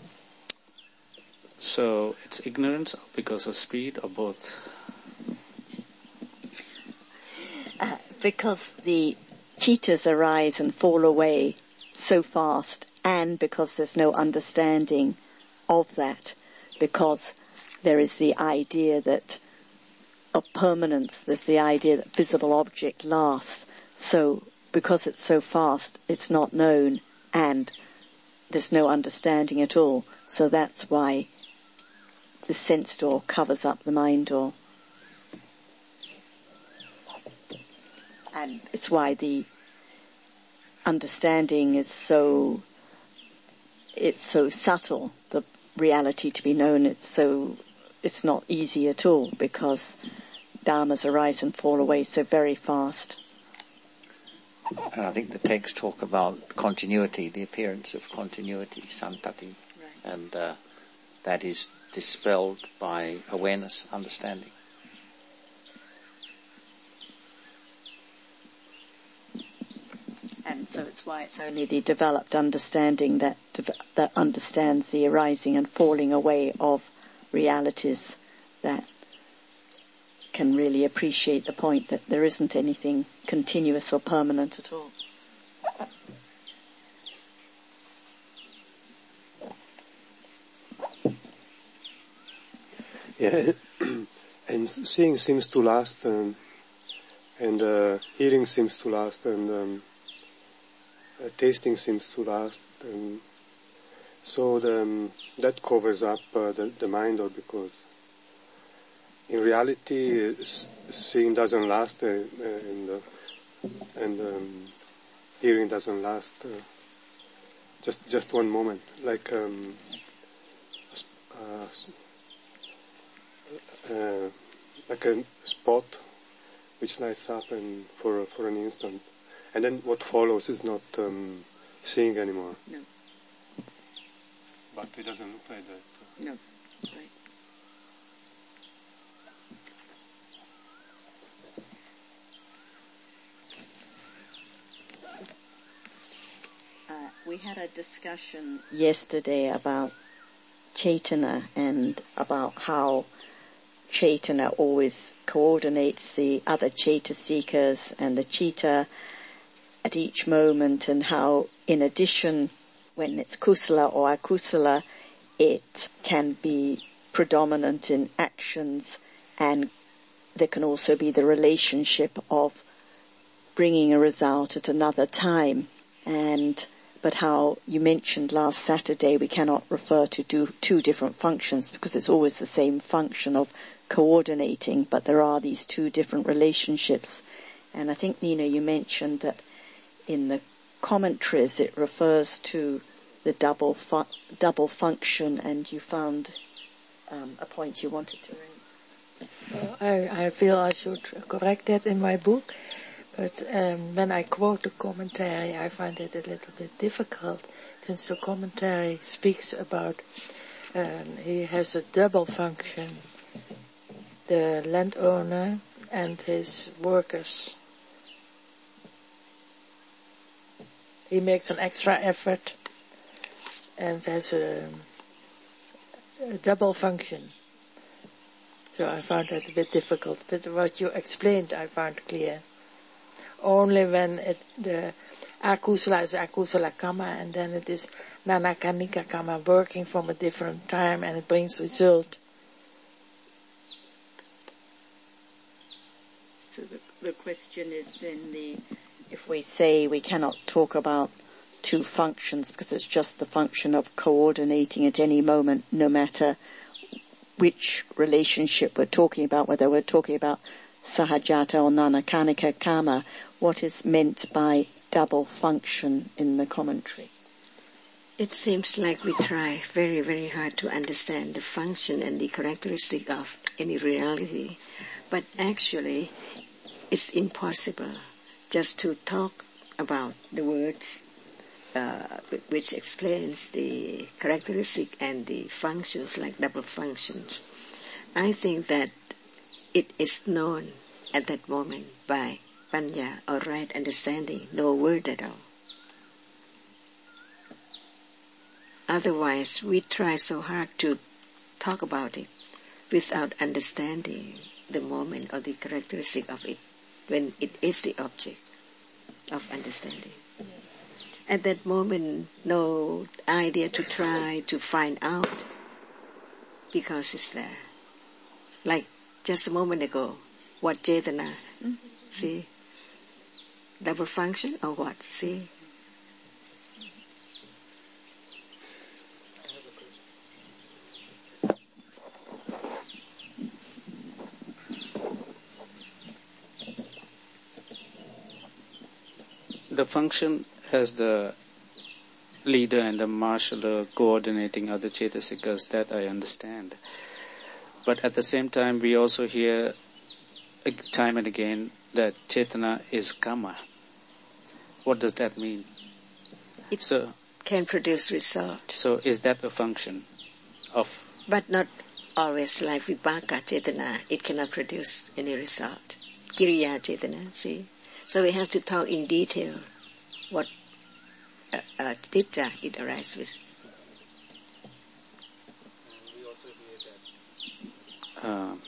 so it's ignorance because of speed, or both? Uh, because the citas arise and fall away so fast, and because there's no understanding of that, because there is the idea that of permanence, there's the idea that visible object lasts. So because it's so fast, it's not known, and there's no understanding at all. So that's why the sense door covers up the mind door. And it's why the understanding is so, it's so subtle, the reality to be known, it's so, it's not easy at all, because dharmas arise and fall away so very fast. And I think the texts talk about continuity, the appearance of continuity, santati, right. and uh, that is dispelled by awareness, understanding. And so it's why it's only the developed understanding that that understands the arising and falling away of realities that can really appreciate the point that there isn't anything continuous or permanent at all. Yeah, and seeing seems to last, um, and uh, hearing seems to last, and um, uh, tasting seems to last, and so the, um, that covers up uh, the, the mind, or because in reality uh, seeing doesn't last, uh, and uh, and um, hearing doesn't last. Uh, just just one moment, like um, uh, uh, like a spot which lights up and for for an instant, and then what follows is not um, seeing anymore. No. But it doesn't look like that. No. Right. Uh, we had a discussion yesterday about Chaitanya and about how Chaitanya always coordinates the other Chaitasikas and the Chitta at each moment, and how in addition, when it's Kusala or Akusala, it can be predominant in actions, and there can also be the relationship of bringing a result at another time. And but how you mentioned last Saturday we cannot refer to do two different functions because it's always the same function of coordinating, but there are these two different relationships. And I think, Nina, you mentioned that in the commentaries it refers to the double fu- double function, and you found um, a point you wanted to raise. Well, I, I feel I should correct that in my book. But um, when I quote the commentary, I find it a little bit difficult, since the commentary speaks about um, he has a double function, the landowner and his workers. He makes an extra effort and has a, a double function. So I found that a bit difficult, but what you explained I found clear. Only when it, the akusala is akusala karma, and then it is nanakanika karma, working from a different time, and it brings result. So the, the question is then the, if we say we cannot talk about two functions because it's just the function of coordinating at any moment, no matter which relationship we're talking about, whether we're talking about Sahajata or Nanakanika karma, what is meant by double function in the commentary? It seems like we try very, very hard to understand the function and the characteristic of any reality, but actually it's impossible just to talk about the words uh, which explains the characteristic and the functions like double functions. I think that it is known at that moment by panya or right understanding, no word at all. Otherwise, we try so hard to talk about it without understanding the moment or the characteristic of it when it is the object of understanding. At that moment, no idea to try to find out because it's there. Like just a moment ago, what Chetana? Mm-hmm. See? Double function or what? See? The function has the leader and the marshaller coordinating other Chetasikas, that I understand. But at the same time, we also hear time and again that Chetana is karma. What does that mean? It so, can produce result. So is that a function of... But not always like Vipaka Chetana. It cannot produce any result. Kiriya Chetana, see? So we have to talk in detail what uh, uh, Titra it arises with. We also hear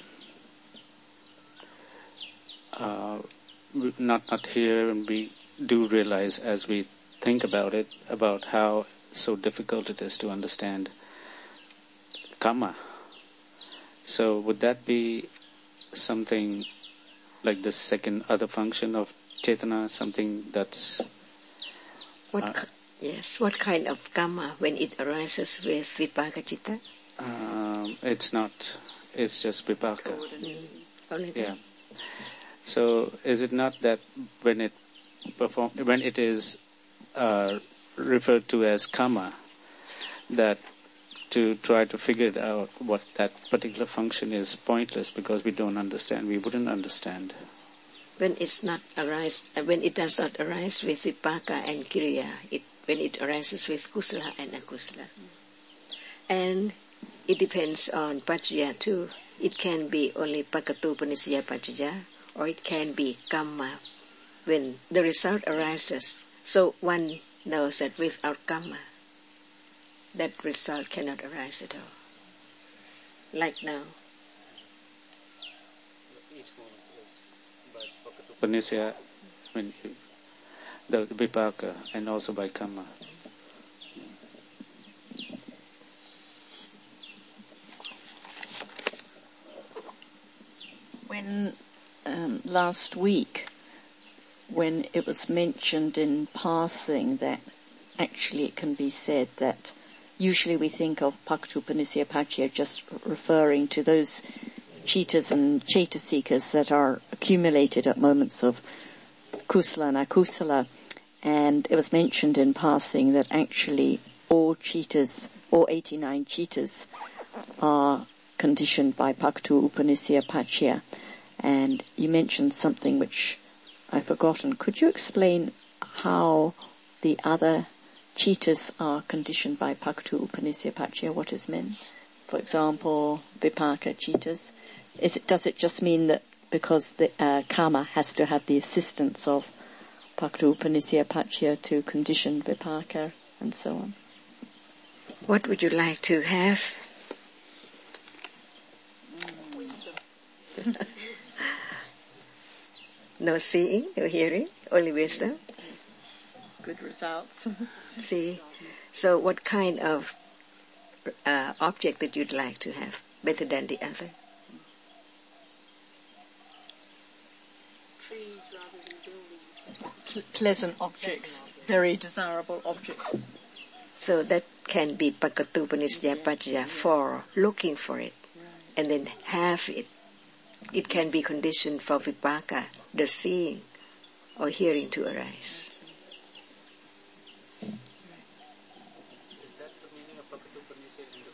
that uh, uh, not not here, and we do realize as we think about it, about how so difficult it is to understand karma. So would that be something like the second other function of Chetana, something that's... What uh, ki- yes, what kind of karma when it arises with Vipaka Citta? Um, it's not, it's just Vipaka. Mm. Only that. Yeah. So is it not that when it perform, when it is uh, referred to as karma, that to try to figure it out what that particular function is pointless because we don't understand, we wouldn't understand. when it's not arise, uh, when it does not arise with vipaka and kriya, it when it arises with kusala and akusala, and it depends on paccaya too. It can be only pakatupanisya paccaya, or it can be kamma when the result arises. So one knows that without kamma, that result cannot arise at all. Like now. Panisya, I mean, the, the vipaka, and also by kamma. When um, last week, when it was mentioned in passing that actually it can be said that usually we think of Pakatupanisya Paccaya just referring to those chitas and cetasikas that are accumulated at moments of kusala and akusala, and it was mentioned in passing that actually all chitas, all eighty-nine chitas are conditioned by Pakatu Upanisya Paccaya, and you mentioned something which I've forgotten. Could you explain how the other chitas are conditioned by Pakatu Upanisya Paccaya, what is meant? For example, vipaka chitas. Is it, does it just mean that because the uh, karma has to have the assistance of Pakatu Upanisya Paccaya to condition vipaka and so on? What would you like to have? No seeing, no hearing, only wisdom. Good results. See, so what kind of uh, object that you'd like to have better than the other? Trees rather than buildings. P- pleasant objects, very desirable objects. So that can be Pakatupanisya Paccaya for looking for it, and then have it. It can be conditioned for vipaka, the seeing or hearing to arise. Is that the meaning of Pakatupanisya in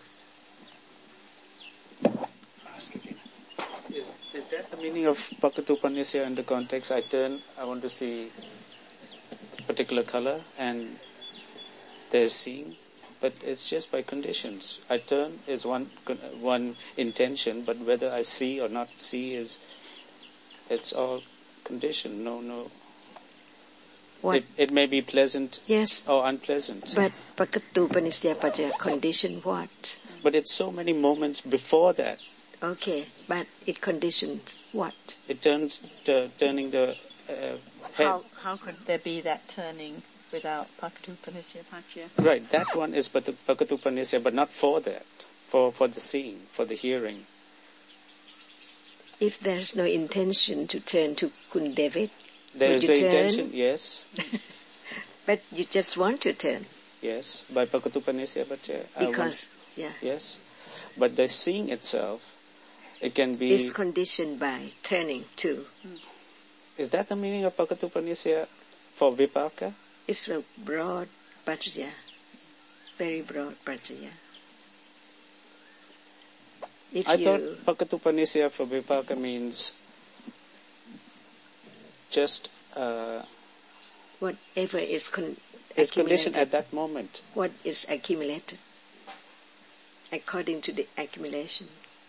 the context? Is, is that the meaning of Pakatupanisya in the context? I turn, I want to see a particular color and there's seeing, but it's just by conditions. I turn is one one intention, but whether I see or not see is, it's all conditioned. No, no. What? It, it may be pleasant yes. or unpleasant. But Pakatupanisya Paccaya condition what? But it's so many moments before that. Okay, but it conditions what? It turns, the, turning the uh, head. How, how could there be that turning without Pakatupanisya Paccaya? Right, that one is Pakatupanisya, but not for that, for, for the seeing, for the hearing. If there's no intention to turn to Kundevit, there is the intention, yes. But you just want to turn. Yes, by Pakatupanisya Paccaya. Because, yeah. Yes, but the seeing itself, it can be... is conditioned by turning to. Is that the meaning of Pakatupanisya for vipaka? It's a broad paccaya, very broad paccaya. If I you thought Pakatupanisya for vipaka means just uh, whatever is con- is conditioned at that moment. What is accumulated according to the accumulation.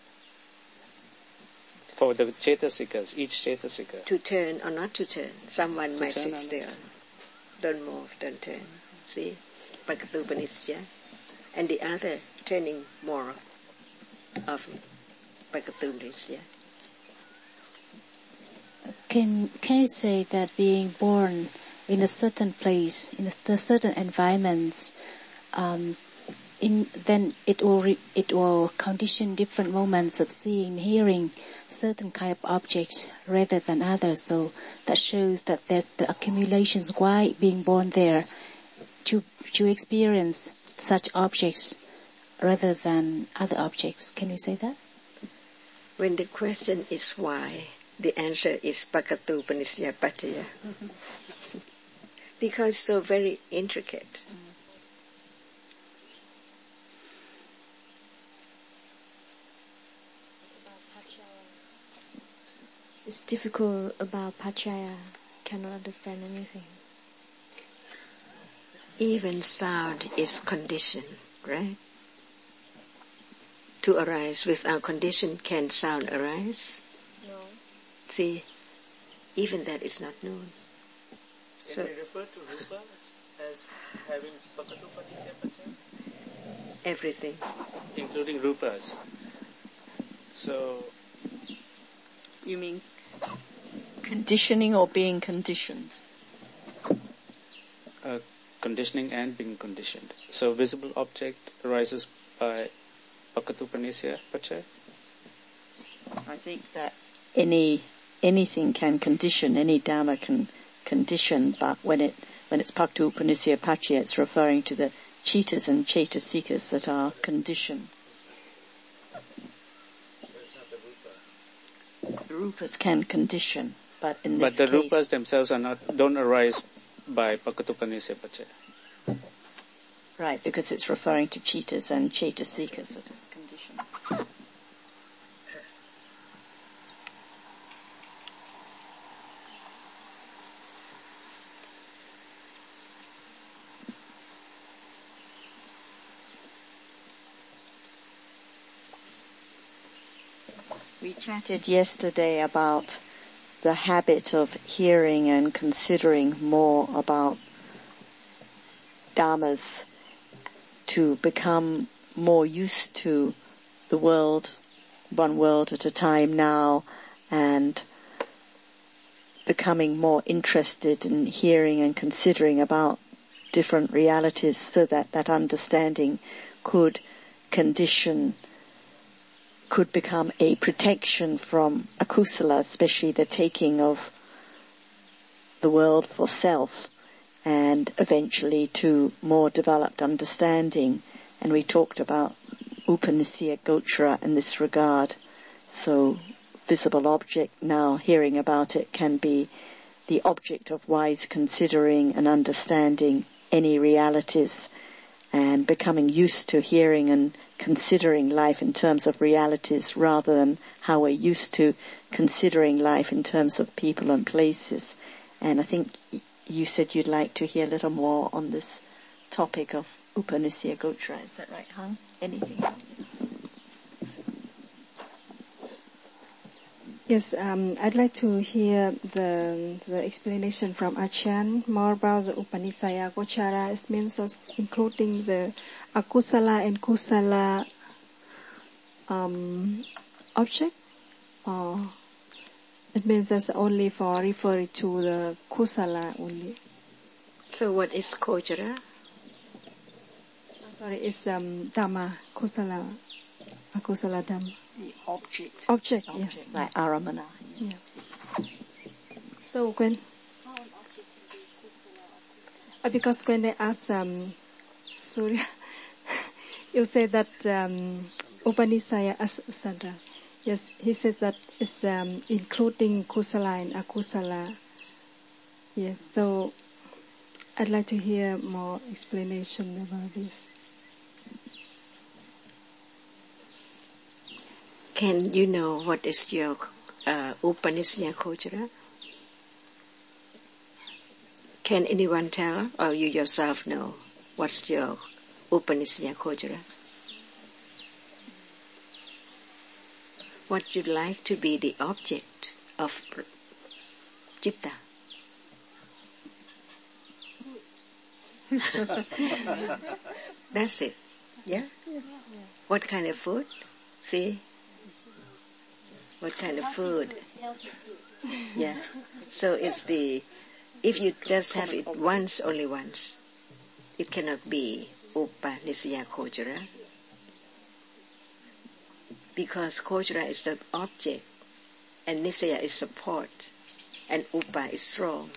For the cetasikas, each cetasika. To turn or not to turn. Someone to might turn sit still. Don't move, don't turn. See? Pakatupanisya. And the other turning more often. Pakatupanisya. Can can you say that being born in a certain place, in a certain environment, um, in then it will re, it will condition different moments of seeing, hearing certain kind of objects rather than others. So that shows that there's the accumulations why being born there to to experience such objects rather than other objects. Can you say that? When the question is why, the answer is Pakatupanisya Paccaya. Because so very intricate. it's difficult about Pachaya. Cannot understand anything. Even sound is conditioned, right? To arise without condition, can sound arise? No. See, even that is not known. Can So, we refer to rupa as, as having pakatupanisya pacha? Everything. Including rupas. So, you mean conditioning or being conditioned? Uh, conditioning and being conditioned. So, visible object arises by pakatupanisya pacha? I think that any anything can condition, any dhamma can condition, but when it when it's paktu upanisya pacha, it's referring to the chitas and chaitasikas that are conditioned. The rupas can condition, but in this But the case, rupas themselves are not don't arise by pakatupanisya pacha. right, because it's referring to chitas and chaitasikas that are conditioned. We chatted yesterday about the habit of hearing and considering more about dhammas to become more used to the world, one world at a time now, and becoming more interested in hearing and considering about different realities so that that understanding could condition could become a protection from akusala, especially the taking of the world for self, and eventually to more developed understanding. And we talked about Upanishya Gochara in this regard. So visible object, now hearing about it, can be the object of wise considering and understanding any realities, and becoming used to hearing and considering life in terms of realities rather than how we're used to considering life in terms of people and places. And I think you said you'd like to hear a little more on this topic of Upanishya Gochara. Is that right, Hang? Anything else? Yes, um, I'd like to hear the the explanation from Achan more about the Upanishya Gochara. It means as including the akusala and kusala um, object, or it means that's only for referring to the kusala only. So what is Gochara? Sorry, it's um, Dhamma, kusala, akusala Dhamma. The object. Object, object yes. Like aramana. Yeah. So when, uh, because when they ask um, Surya, you say that um, Upanishya Asandra. Yes, he said that it's um, including kusala and akusala. Yes, so I'd like to hear more explanation about this. Can you know what is your uh, Upanishya Gochara? Can anyone tell, or you yourself know, what's your Upanishya Gochara? What you'd like to be the object of citta? That's it. Yeah? What kind of food? See? What kind of food? Yeah. So it's the, if you just have it once, only once, it cannot be Upanishya Gochara. Because Gochara is the object, and Nisaya is support, and Upa is strong.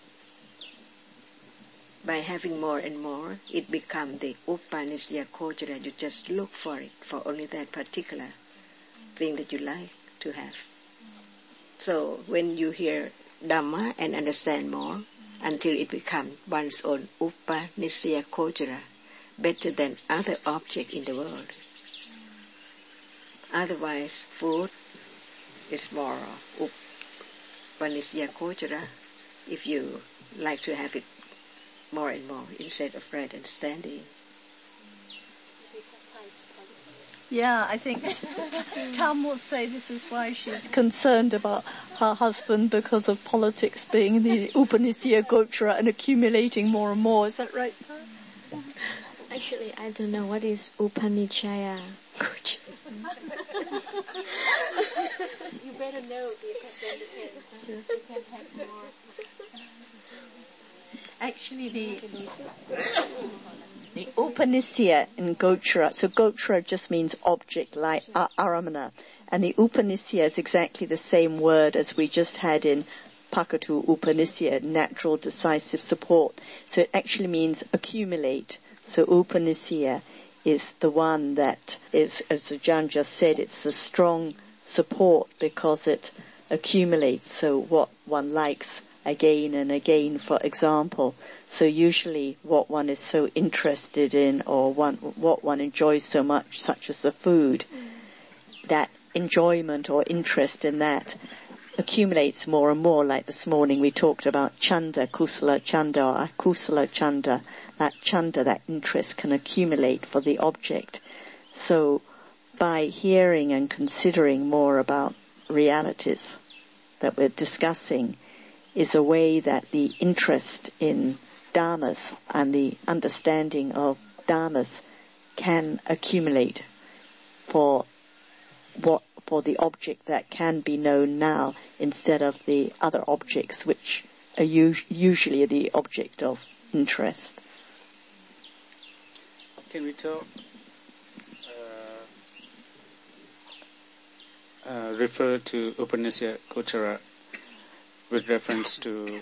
By having more and more, it becomes the Upanishya Gochara. You just look for it, for only that particular thing that you like to have. So when you hear Dhamma and understand more, until it becomes one's own Upanishya Gochara, better than other object in the world. Otherwise, food is more up, Upanisya Gochara, if you like to have it more and more instead of right understanding. Yeah, I think Tam will say this is why she's concerned about her husband because of politics being the Upanisya Gochara and accumulating more and more. Is that right, Tam? Actually, I don't know what is Upanishaya Gochara. You better know because then you can, you can have more. Actually, the the Upanisya in Gochara, so Gochara just means object, like uh, Aramana, and the Upanisya is exactly the same word as we just had in Pakatu Upanisya, natural decisive support. So it actually means accumulate. So Upanisya is the one that is, as Ajahn just said, it's the strong support because it accumulates. So what one likes again and again, for example. So usually what one is so interested in or one, what one enjoys so much, such as the food, that enjoyment or interest in that accumulates more and more. Like this morning we talked about chanda, kusala chanda or akusala chanda. That chanda, that interest can accumulate for the object. So by hearing and considering more about realities that we're discussing is a way that the interest in dharmas and the understanding of dharmas can accumulate for what for the object that can be known now instead of the other objects which are us- usually the object of interest. Can we talk, uh, uh, refer to Upanisya Gochara with reference to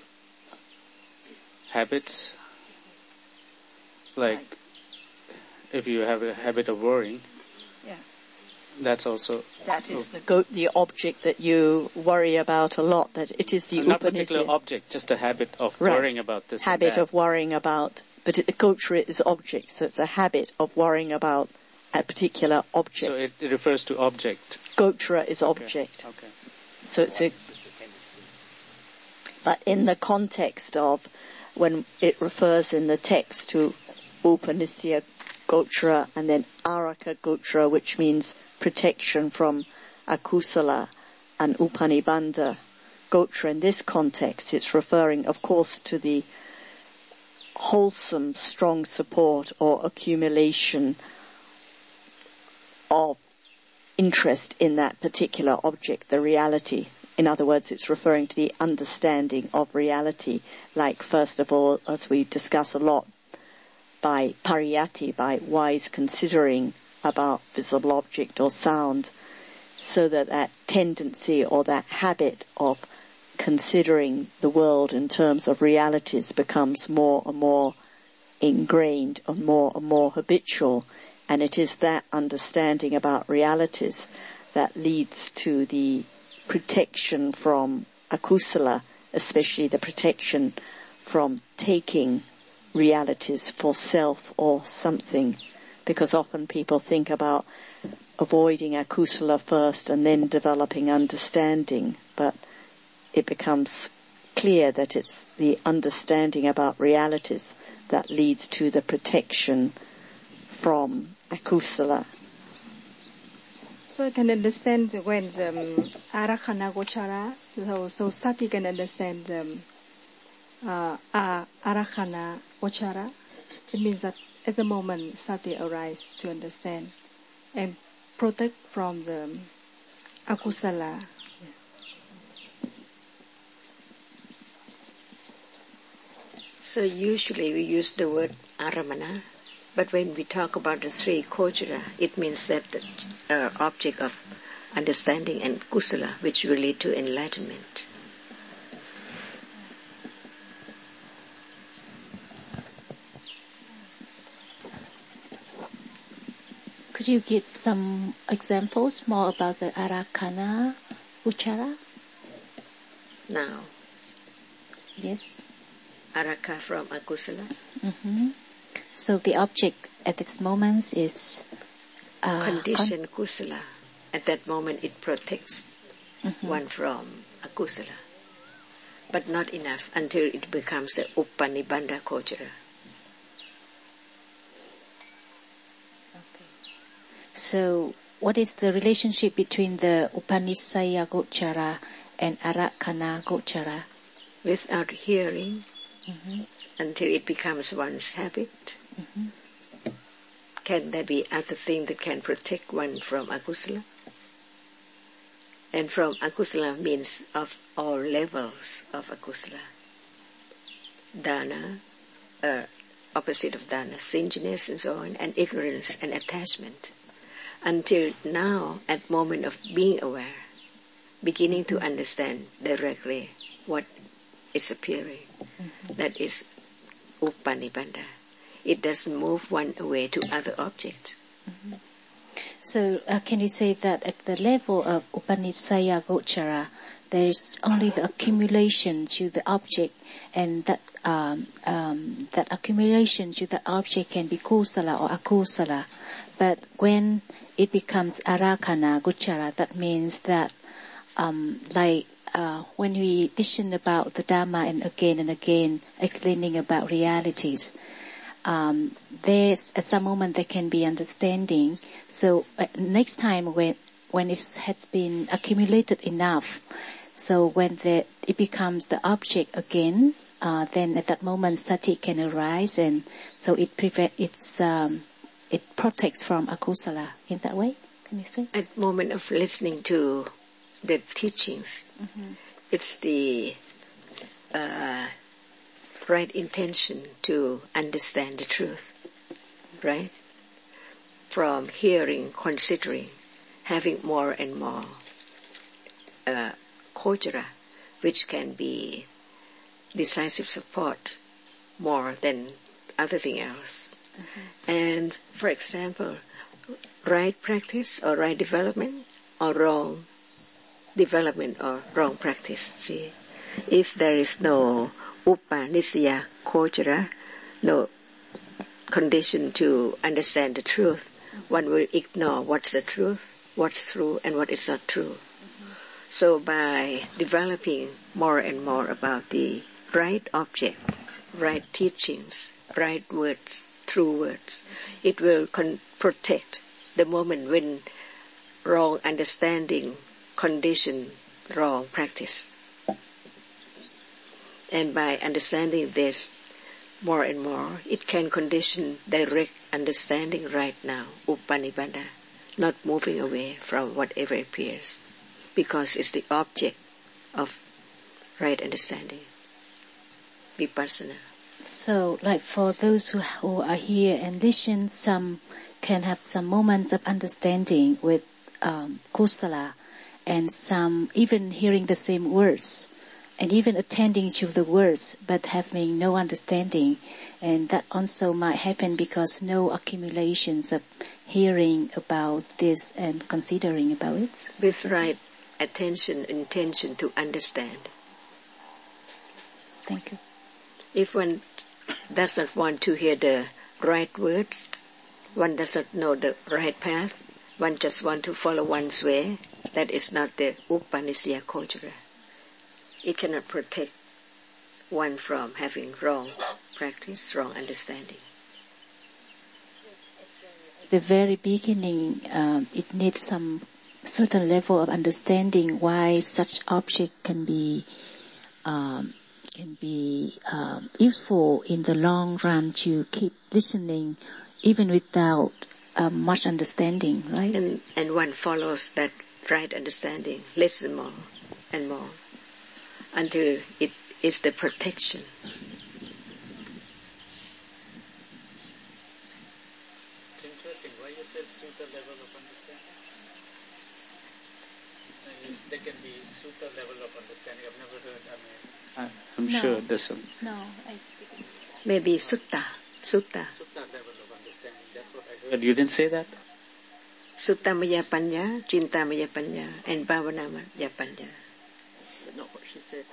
habits? Like, if you have a habit of worrying, yeah, that's also... That is the go- the object that you worry about a lot, that it is the Not Upanisya. particular object, just a habit of Right. worrying about this Habit and that. of worrying about, but it, the Gochara is object, so it's a habit of worrying about a particular object. So it, it refers to object. Gochara is object. Okay. okay. So it's a... But in the context of when it refers in the text to Upanisya Gochara and then Araka Gochara, which means protection from akusala, and Upanibandha Gochara, in this context, it's referring, of course, to the wholesome, strong support or accumulation of interest in that particular object, the reality. In other words, it's referring to the understanding of reality, like, first of all, as we discuss a lot, by pariyati, by wise considering about visible object or sound, so that that tendency or that habit of considering the world in terms of realities becomes more and more ingrained and more and more habitual. And it is that understanding about realities that leads to the protection from akusala, especially the protection from taking realities for self or something, because often people think about avoiding akusala first and then developing understanding, but it becomes clear that it's the understanding about realities that leads to the protection from akusala. So I can understand when the um, Arakana Gochara, so, so Sati can understand the um, uh, uh, Arakana Gochara. It means that at the moment Sati arises to understand and protect from the um, akusala. So usually we use the word aramana, but when we talk about the three Gochara, it means that the uh, object of understanding and kusala, which will lead to enlightenment. Could you give some examples more about the Arakana Gochara? Now, Yes. araka from akusala, Mm-hmm. So the object at this moment is uh, condition kusala. At that moment it protects Mhm. one from akusala. but not enough until it becomes the Upanibandha Gochara. So, what is the relationship between the Upanisaya Gochara and Arakkhana Gochara? Without hearing, mm-hmm. until it becomes one's habit, mm-hmm. can there be other thing that can protect one from akusala? And from akusala means of all levels of akusala. Dana, uh, opposite of dana, stinginess and so on, and ignorance and attachment. Until now, at moment of being aware, beginning to understand directly what is appearing, mm-hmm. that is Upanibandha. It doesn't move one away to other objects. Mm-hmm. So uh, can you say that at the level of Upanisaya Gochara, there is only the accumulation to the object, and that um, um, that accumulation to the object can be kusala or akusala. But when it becomes Arakkhana Gochara, that means that um, like uh, when we listen about the Dhamma and again and again explaining about realities, Um, there's at some moment there can be understanding. So uh, next time when when it has been accumulated enough, so when the, it becomes the object again, uh, then at that moment sati can arise, and so it prevent it's um, it protects from akusala. In that way, can you say? At moment of listening to the teachings, mm-hmm. it's the uh, right intention to understand the truth, right? From hearing, considering, having more and more uh, Gochara, which can be decisive support more than other thing else. Mm-hmm. And, for example, right practice or right development or wrong development or wrong practice. See, if there is no Upanisaya Gochara, no condition to understand the truth, one will ignore what's the truth, what's true, and what is not true. Mm-hmm. So by developing more and more about the right object, right teachings, right words, true words, it will con- protect the moment when wrong understanding condition wrong practice. And by understanding this more and more, it can condition direct understanding right now, Upanibandha, not moving away from whatever appears, because it's the object of right understanding, vipassana. So, like for those who, who are here and listen, some can have some moments of understanding with um, kusala, and some even hearing the same words, and even attending to the words, but having no understanding. And that also might happen because no accumulations of hearing about this and considering about it. With right attention, intention to understand. Thank you. If one does not want to hear the right words, one does not know the right path, one just want to follow one's way, that is not the Upanisaya Gochara. It cannot protect one from having wrong practice, wrong understanding. At the very beginning, um, it needs some certain level of understanding why such object can be um, can be um, useful in the long run to keep listening, even without um, much understanding, right? And, and one follows that right understanding, listen more and more, until it is the protection. It's interesting why you said sutta level of understanding. I mean, there can be sutta level of understanding. I've never heard. I mean, I, I'm no. sure there's some. No, I maybe sutta, sutta. Sutta level of understanding. That's what I heard. You didn't say that. Suttamaya panya, cintamaya panya, and bhavanamaya panya. But not what she said.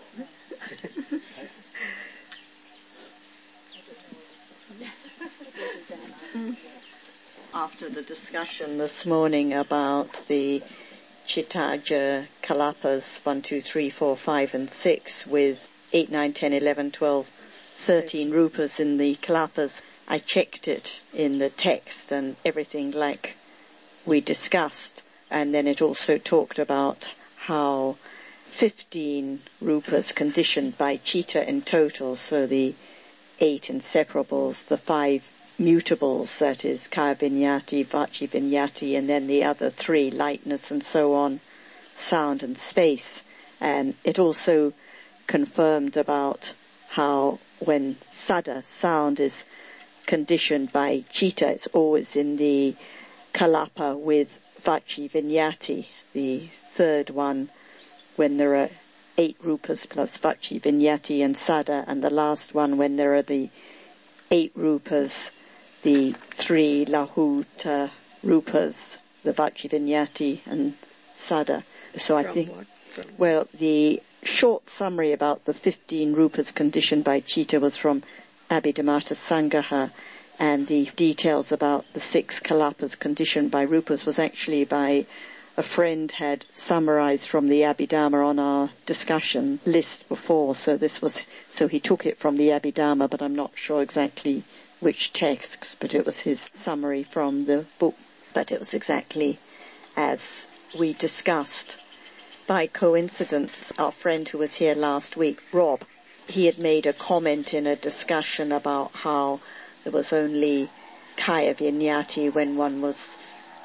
After the discussion this morning about the Chittaja Kalapas one, two, three, four, five, and six with eight, nine, ten, eleven, twelve, thirteen rupas in the kalapas. I checked it in the text and everything like we discussed. And then it also talked about how fifteen rupas conditioned by citta in total, so the eight inseparables, the five mutables, that is kaya vinyati, vachi vinyati, and then the other three, lightness and so on, sound and space. And it also confirmed about how when sada, sound, is conditioned by citta, it's always in the kalapa with vachi vinyati, the third one, when there are eight rupas plus vachi vinyati and sada, and the last one when there are the eight rupas, the three lahuta rupas, the vachi vinyati and sada. So I From think, what? From well, the short summary about the fifteen rupas conditioned by citta was from Abhidhamma Sangaha, and the details about the six kalapas conditioned by rupas was actually by a friend had summarized from the Abhidhamma on our discussion list before, so this was, so he took it from the Abhidhamma, but I'm not sure exactly which texts, but it was his summary from the book. But it was exactly as we discussed. By coincidence, our friend who was here last week, Rob, he had made a comment in a discussion about how there was only kaya vinyati when one was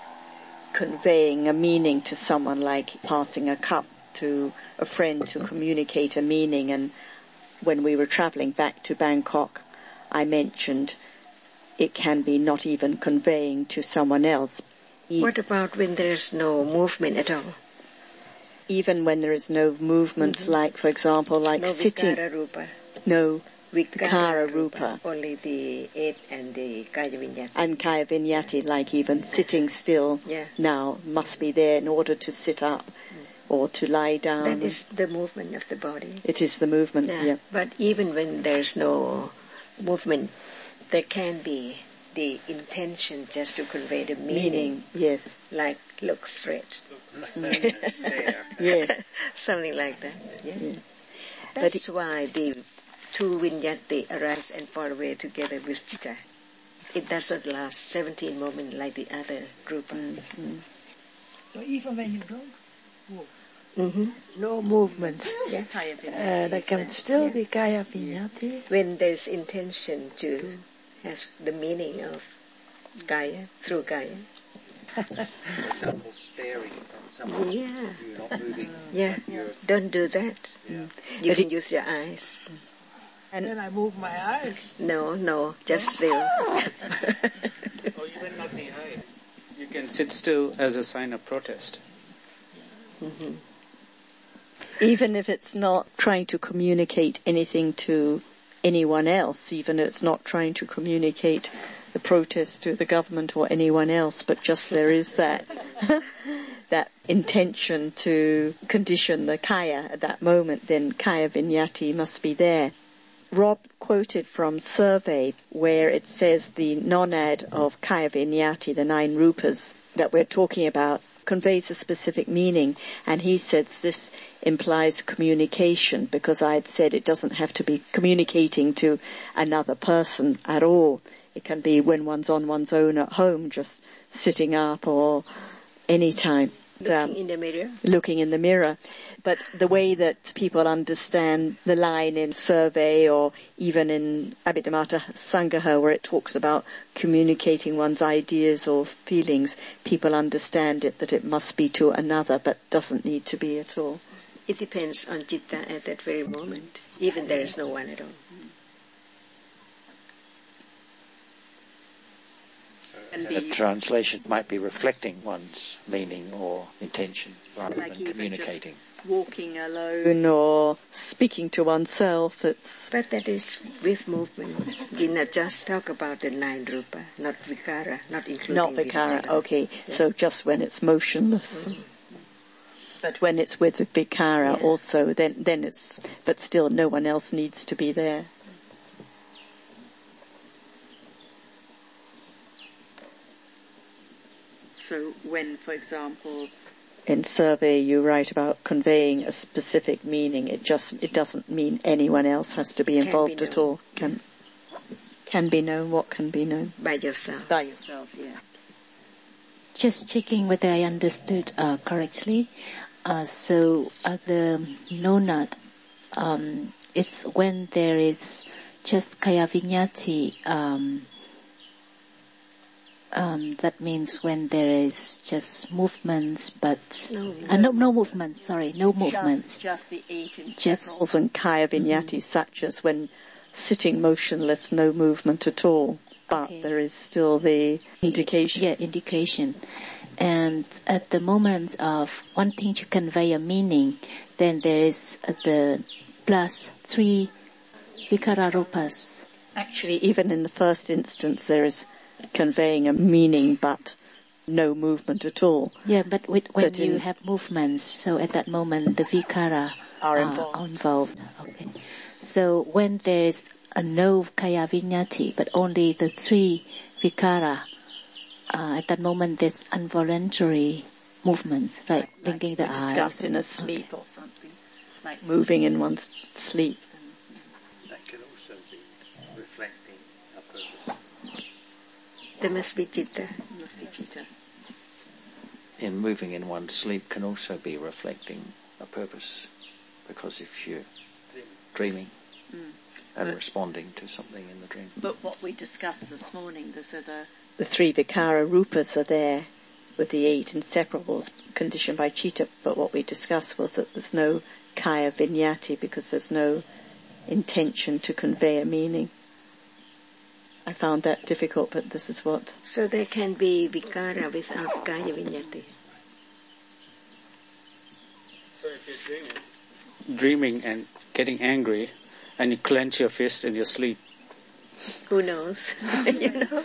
conveying a meaning to someone, like passing a cup to a friend to communicate a meaning. And when we were travelling back to Bangkok, I mentioned it can be not even conveying to someone else. What about when there's no movement at all? Even when there is no movement, mm-hmm. like, for example, like no sitting. Vikara rupa. No Vikara Vikara rupa. Only the eight and the kaya vinyati. And kaya vinyati, like even sitting still yeah. now must be there in order to sit up mm. or to lie down. That is the movement of the body. It is the movement, yeah. yeah. But even when there's no movement, there can be the intention just to convey the meaning. Meaning, yes. Like look straight. Mm. yes. Something like that. Yeah. yeah. That's but why the two vinyati arise and fall away together with citta. It doesn't last seventeen moments like the other rupas. Mm-hmm. So even when you don't move, mm-hmm. no movement, yeah. uh, there can still yeah. be kaya vinyati. When there's intention to mm. have the meaning of kaya, through kaya. For example, staring at someone, yeah. you're not moving. Yeah, you're don't do that. Yeah. You but can it, use your eyes. And then I move my eyes. No, no, just still. Or even not the eye. You can sit still as a sign of protest. Mm-hmm. Even if it's not trying to communicate anything to anyone else, even if it's not trying to communicate the protest to the government or anyone else, but just there is that that intention to condition the kaya at that moment, then kaya vinyati must be there. Rob quoted from Survey where it says the nonad of kaya vinyati, the nine rupas that we're talking about, conveys a specific meaning, and he says this implies communication, because I had said it doesn't have to be communicating to another person at all. It can be when one's on one's own at home, just sitting up or any time. Looking um, in the mirror. Looking in the mirror. But the way that people understand the line in Survey or even in Abhidhamma Sangaha, where it talks about communicating one's ideas or feelings, people understand it that it must be to another, but doesn't need to be at all. It depends on citta at that very moment, even there is no one at all. And the translation might be reflecting one's meaning or intention rather like than communicating. Walking alone or speaking to oneself, it's... But that is with movement. We not just talk about the nine rupa, not vikara, not including Not vikara, vikara. okay. Yeah. So just when it's motionless. Mm-hmm. But when it's with vikara yeah. also, then, then it's... But still, no one else needs to be there. So when, for example, in survey you write about conveying a specific meaning. It just, it doesn't mean anyone else has to be involved at all. Can, can be known. What can be known? By yourself. By yourself, yeah. Just checking whether I understood uh, correctly. Uh, so uh, the nonad, um, it's when there is just kaya vinyati, um, um, that means when there is just movements, but no, uh, no, no movements. Sorry, no movements. Just, just the eight inseparables and kaya vinyati, mm-hmm. such as when sitting motionless, no movement at all. But okay. there is still the indication. Yeah, indication. And at the moment of wanting to convey a meaning, then there is the plus three vikara rupas. Actually, even in the first instance, there is conveying a meaning, but no movement at all. Yeah, but with, when but you in, have movements, so at that moment the vikara are involved. Are involved. Okay. So when there is a no kaya vinyati, but only the three vikara, uh, at that moment there's involuntary movements, right? Like, Blinking like the eyes. Discussed in a sleep okay. or something, like moving in one's sleep. That can also be reflecting a purpose. There must be citta. There must be citta. In moving in one's sleep can also be reflecting a purpose, because if you're dreaming mm. and but, responding to something in the dream. But what we discussed this morning, the, so the, the three vikara rupas are there with the eight inseparables conditioned by citta, but what we discussed was that there's no kaya vinyati because there's no intention to convey a meaning. I found that difficult, but this is what... So there can be vikara without kaya vinyati. So if you're dreaming, dreaming and getting angry, and you clench your fist in your sleep. Who knows? You know?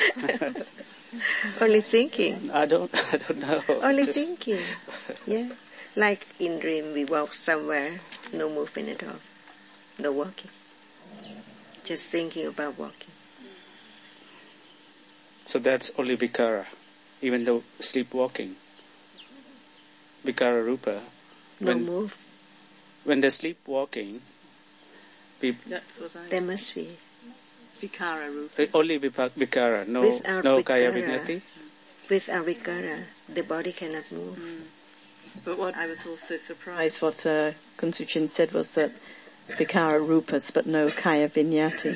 Only thinking. I don't, I don't know. Only Just thinking. Yeah. Like in dream, we walk somewhere, no movement at all. No walking. Just thinking about walking. So that's only vikara, even though sleepwalking. Vikara rupa. No when, move. When they're sleepwalking, that's what I there must be. Vikara rupa. Only vikara, no, Without no vikara, kaya vinyati. Without vikara, the body cannot move. Mm. But what I was also surprised, what uh, Kunsuchin said was that vikara rupas, but no kaya vinyati.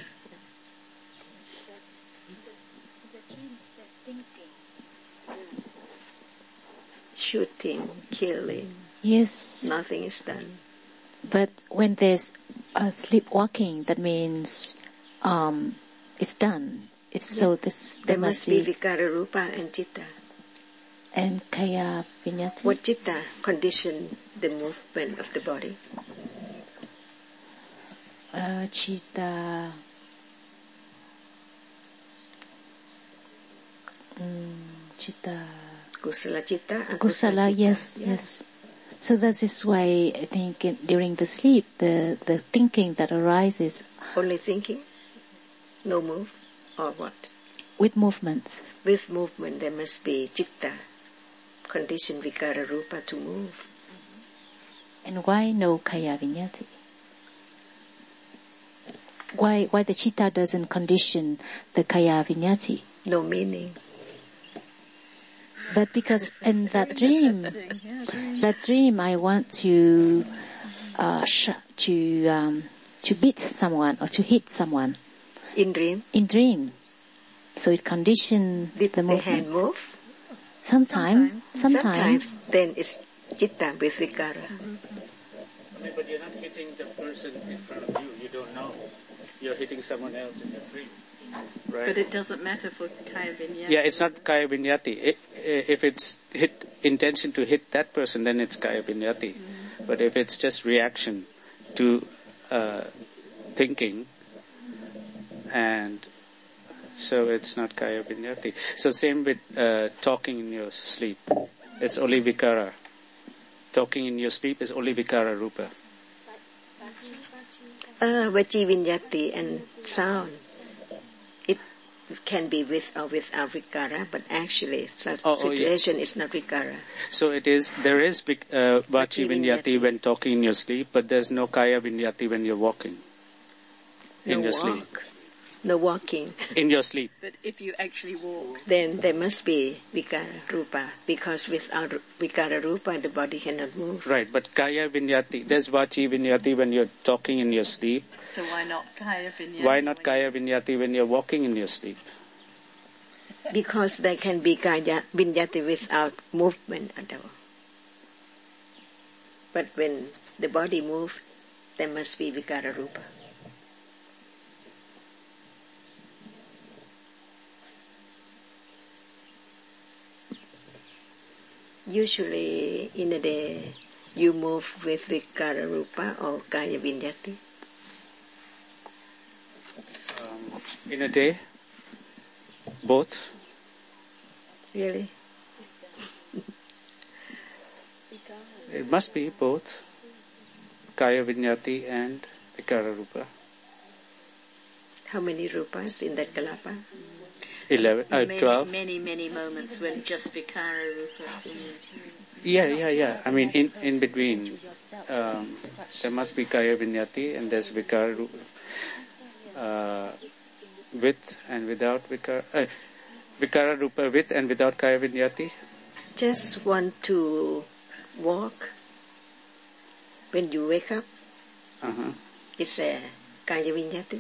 Shooting, killing. Yes. Nothing is done. But when there's uh, sleepwalking, that means um, it's done. It's yeah. So this there, there must, must be, be vikara rupa and citta. And kaya vinyati. What citta condition the movement of the body? Uh, citta. Mm, citta. Kusala citta. Kusala, yes, yes, yes. So that is why I think in, during the sleep, the, the thinking that arises. Only thinking? No move? Or what? With movements. With movement there must be citta, condition vikara rupa to move. And why no kaya vinyati? Why, why the citta doesn't condition the kaya vinyati? No meaning. But because in that dream, that dream, I want to uh, sh- to um, to beat someone or to hit someone. In dream. In dream, so it conditions the, the movement. The hand move. Sometimes, sometimes. Sometimes, then it's citta with vikara. Mm-hmm. But you're not hitting the person in front of you. You don't know. You're hitting someone else in your dream. Right. But it doesn't matter for kaya vinyati. Yeah, it's not kaya vinyati. It, if it's hit intention to hit that person, then it's kaya vinyati. Mm-hmm. But if it's just reaction to uh, thinking, and so it's not kaya vinyati. So same with uh, talking in your sleep. It's only vikara. Talking in your sleep is only vikara rupa. Uh, vachi vinyati and sound. It can be with or without vikara, but actually such Oh, oh, yeah. situation is not vikara. So it is, there is vik- uh, vachi Vachi vinyati vinyati. when talking in your sleep, but there's no kaya vinyati when you're walking. In No your walk. sleep. No walking. In your sleep. But if you actually walk, Then there must be vikara rupa, because without vikara rupa the body cannot move. Right, but kaya vinyati, there's vachi vinyati when you're talking in your sleep. so why not kaya vinyati? Why not kaya vinyati when you're walking in your sleep? Because there can be kaya vinyati without movement at all. But when the body moves, there must be vikara rupa. Usually in a day, you move with vikara rupa or kaya vinyati. Um, in a day? Both? Really? It must be both. Kaya vinyati and vikara rupa. How many rupas in that kalapa? Eleven, uh, many, twelve. many, many moments when just vikara rupa. Yeah, yeah, yeah. I mean, in, in between, um, there must be kaya vinyati and there's vikara rupa. Uh, with and without vikara, uh, vikara rupa with and without kaya vinyati. Just want to walk. When you wake up, Uh-huh. it's a kaya vinyati.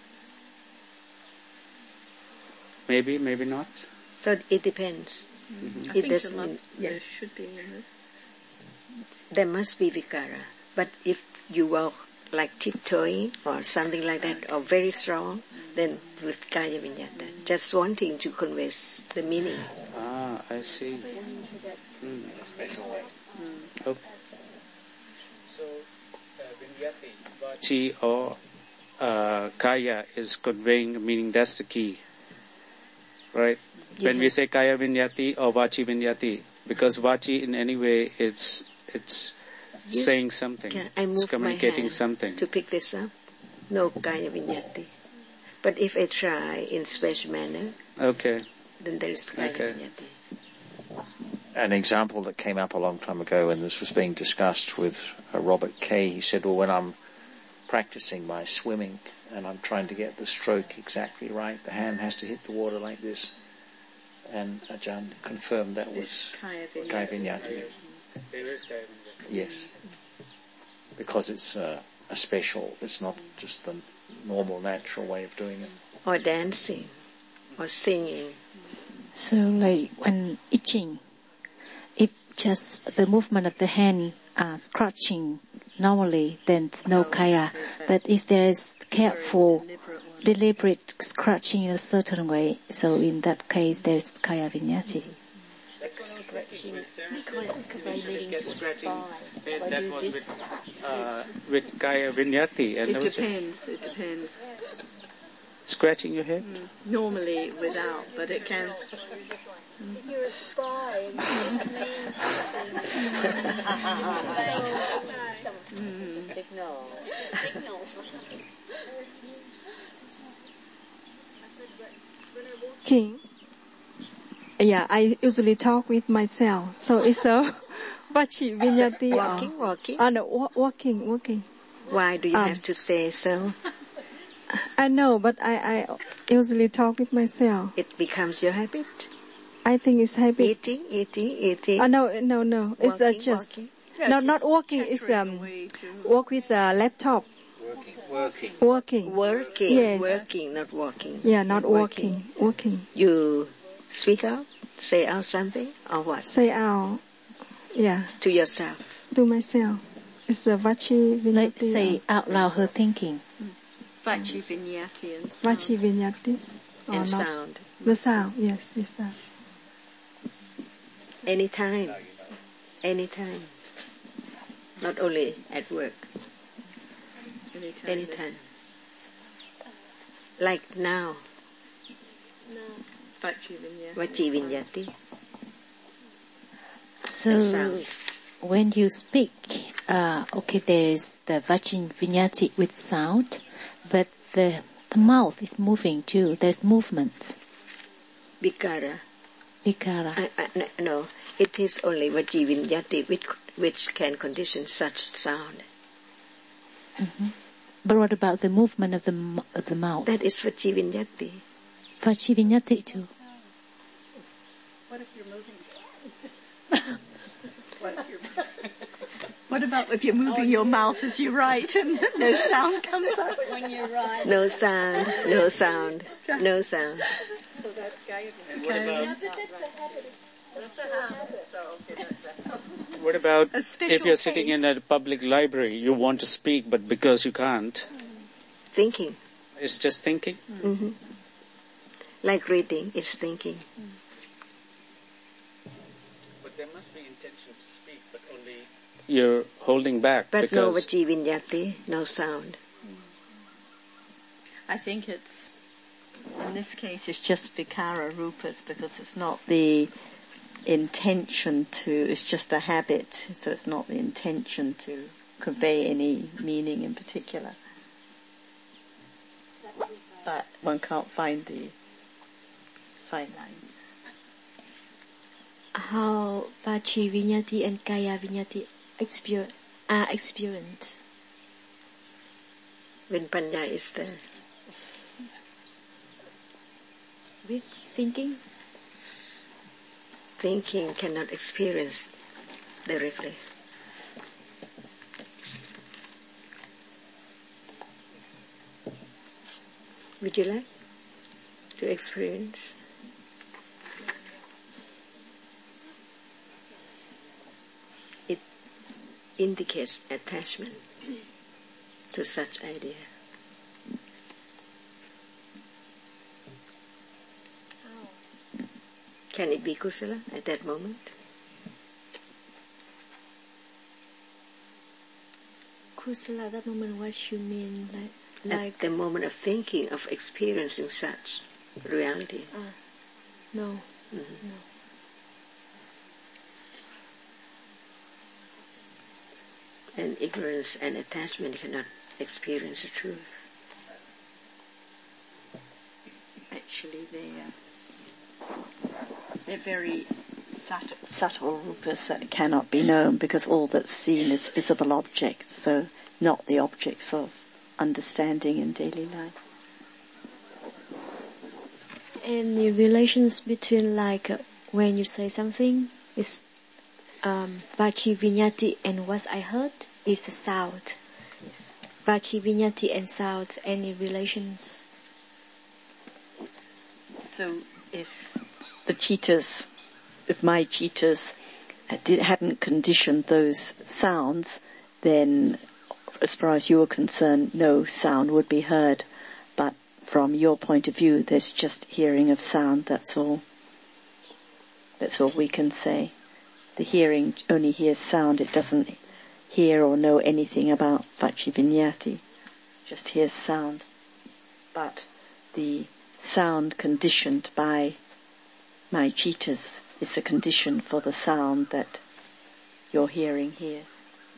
Maybe, maybe not. So it depends. Mm-hmm. I It think there, doesn't. must, Yeah. there should be in this. There must be vikara. But if you walk like tiptoeing or something like that, or very strong, then with kaya vinyata. Just wanting to convey the meaning. Ah, I see. Mm. Okay. So, uh, vinyati, vachi or uh, kaya is conveying a meaning. That's the key. Right? When we say kaya vinyati or vachi vinyati, because vachi in any way it's it's Yes. saying something. Can I move It's communicating my hand something. to pick this up? No kaya vinyati. But if I try in special manner, Okay. then there is kaya Okay. vinyati. An example that came up a long time ago when this was being discussed with uh, Robert Kay, he said, well, when I'm practicing my swimming and I'm trying to get the stroke exactly right, the hand has to hit the water like this. And Ajahn confirmed that was Kaya vinyati. Kaya vinyati. There is kaya vinyati. Yes. Because it's uh, a special, it's not just the normal, natural way of doing it. Or dancing, or singing. So like when itching, if just the movement of the hand are scratching normally, then it's no kaya. But if there is careful, deliberate scratching in a certain way, so in that case there's kaya vinyati. Scratching, get scratching. That was with, uh, with kaya vinyati. And It there was depends, it depends. scratching your head? Mm. Normally without, but it can. You're a spy, and this means something. Mm. It's a signal. It's a signal. King. Yeah, I usually talk with myself. So it's a vachi vinyati. Walking, walking. Uh, no, wa- walking, walking. Why do you Um, have to say so? I know, but I, I usually talk with myself. It becomes your habit. I think it's habit. Eating, eating, eating. Oh, no, no, no. It's uh, Walking, just, walking. no, not walking. It's um, walk with a laptop. Working. Working. Working, Yes. working, not walking. Yeah, not walking. Walking. You speak out, say out something, or what? Say out. Yeah. To yourself. To myself. It's a vachi vinyati. Like say out loud her thinking. Vachi vinyati and sound. Vachi vinyati. Or And not. sound. The sound, yes, the sound. Anytime. Anytime. Not only at work. Anytime. Anytime. Like now. Vachi vinyati. Vachi vinyati. So sound. when you speak, uh, okay, there is the vachi vinyati with sound, but the the mouth is moving too. There's movements. Vikara. Vikara. Uh, uh, no, no, it is only Vajivinyati which, which can condition such sound. Mm-hmm. But what about the movement of the of the mouth? That is Vajivinyati. Vajivinyati too. What if you're moving? what, if you're, what about if you're moving your mouth as you write and no sound comes up? When you write. No sound, no sound, no sound. So that's Gaya. What about, Yeah, but that's a habit. That's a habit. So, okay, that's a what about if you're sitting in a public library, you want to speak, but because you can't? Thinking. It's just thinking? Mm-hmm. Like reading, it's thinking. But there must be intention to speak, but only you're holding back. But because no Vajivinyati, no sound. I think it's, in this case, it's just Vikara Rupas because it's not the intention to, it's just a habit, so it's not the intention to convey any meaning in particular. But one can't find the fine line. How Vachi Vinyati and Kaya Vinyati exper- are experienced? When Panya is there. With thinking? Thinking cannot experience directly. Would you like to experience? It indicates attachment to such idea. Can it be kusala at that moment? Kusala, at that moment, what you mean? Like, like at the moment of thinking, of experiencing such reality. Uh, no. Mm-hmm. No. And ignorance and attachment cannot experience the truth. Actually, they uh, they're very subtle, subtle rupas that cannot be known because all that's seen is visible objects, so not the objects of understanding in daily life. Any relations between, like, uh, when you say something, is um, Vachi Vinyati and what I heard is the sound. Vachi Vinyati and sound, any relations? So if the cheetahs, if my cheetahs did, hadn't conditioned those sounds, then as far as you were concerned, no sound would be heard. But from your point of view, there's just hearing of sound, that's all. That's all we can say. The hearing only hears sound, it doesn't hear or know anything about Vachi Vinyati, just hears sound. But the sound conditioned by my cheetahs is a condition for the sound that your hearing hears.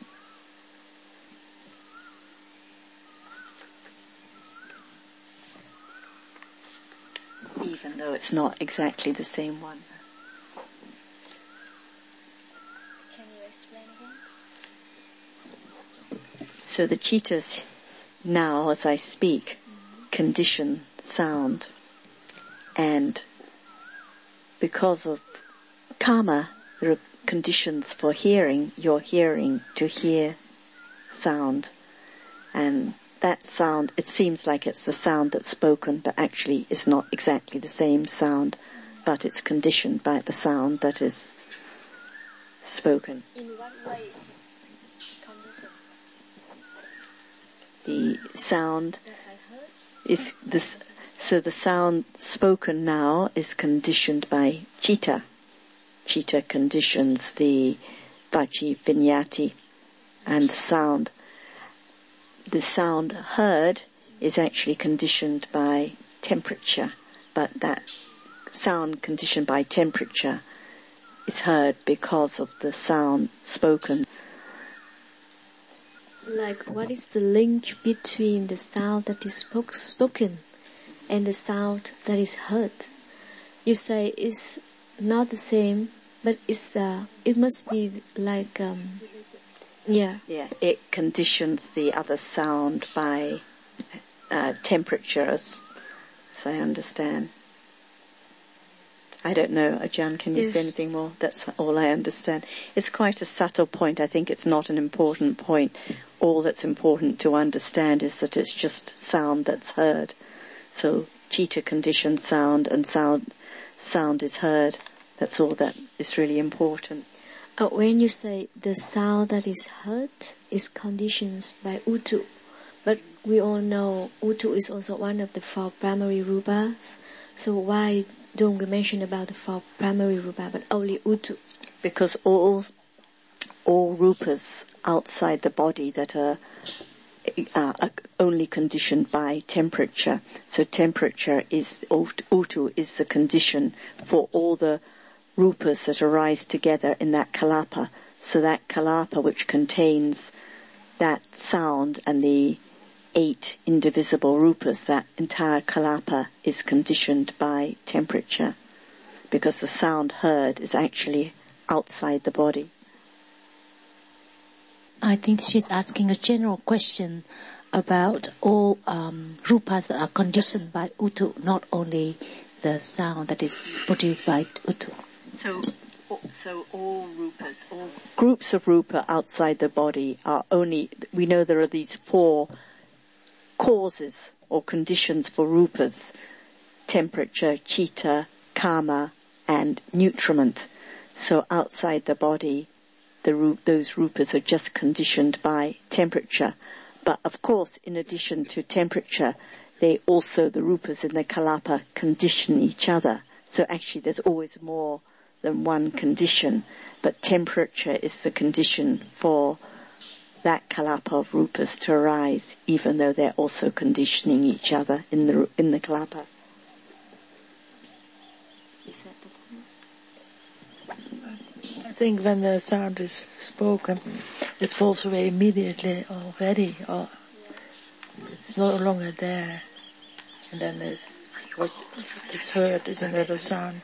Even though it's not exactly the same one. Can you explain again? So the cheetahs now, as I speak, mm-hmm. condition sound, and because of karma, there are conditions for hearing, your hearing to hear sound, and that sound, it seems like it's the sound that's spoken, but actually it's not exactly the same sound, but it's conditioned by the sound that is spoken. In what way it is conditioned? The sound is this, so the sound spoken now is conditioned by Chitta. Chitta conditions the Vachi Vinyati and the sound. The sound heard is actually conditioned by temperature, but that sound conditioned by temperature is heard because of the sound spoken. Like, what is the link between the sound that is spoke, spoken and the sound that is heard? You say it's not the same, but it's the, it must be like, um, yeah. Yeah, it conditions the other sound by uh, temperature, as, as I understand. I don't know, Ajahn, can you Yes. say anything more? That's all I understand. It's quite a subtle point. I think it's not an important point. All that's important to understand is that it's just sound that's heard. So chitta conditioned sound and sound sound is heard. That's all that is really important. Uh, when you say the sound that is heard is conditioned by Uttu, but we all know Uttu is also one of the four primary rupas. So why don't we mention about the four primary rupa, but only Uttu? Because all all rupas outside the body that are, uh, are only conditioned by temperature. So temperature is, Uttu is the condition for all the rupas that arise together in that kalapa. So that kalapa which contains that sound and the eight indivisible rupas, that entire kalapa is conditioned by temperature, because the sound heard is actually outside the body. I think she's asking a general question about all um, rupas that are conditioned by Uttu, not only the sound that is produced by Uttu. So, so all rupas, all groups of rupa outside the body are only, we know there are these four causes or conditions for rupas: temperature, chitta, karma, and nutriment. So outside the body, the those rupas are just conditioned by temperature. But of course, in addition to temperature, they also, the rupas in the kalapa, condition each other. So actually there's always more than one condition, but temperature is the condition for that kalapa of rupas to arise, even though they're also conditioning each other in the in the kalapa. I think when the sound is spoken, it falls away immediately already, or it's no longer there, and then there's what is heard is another sound.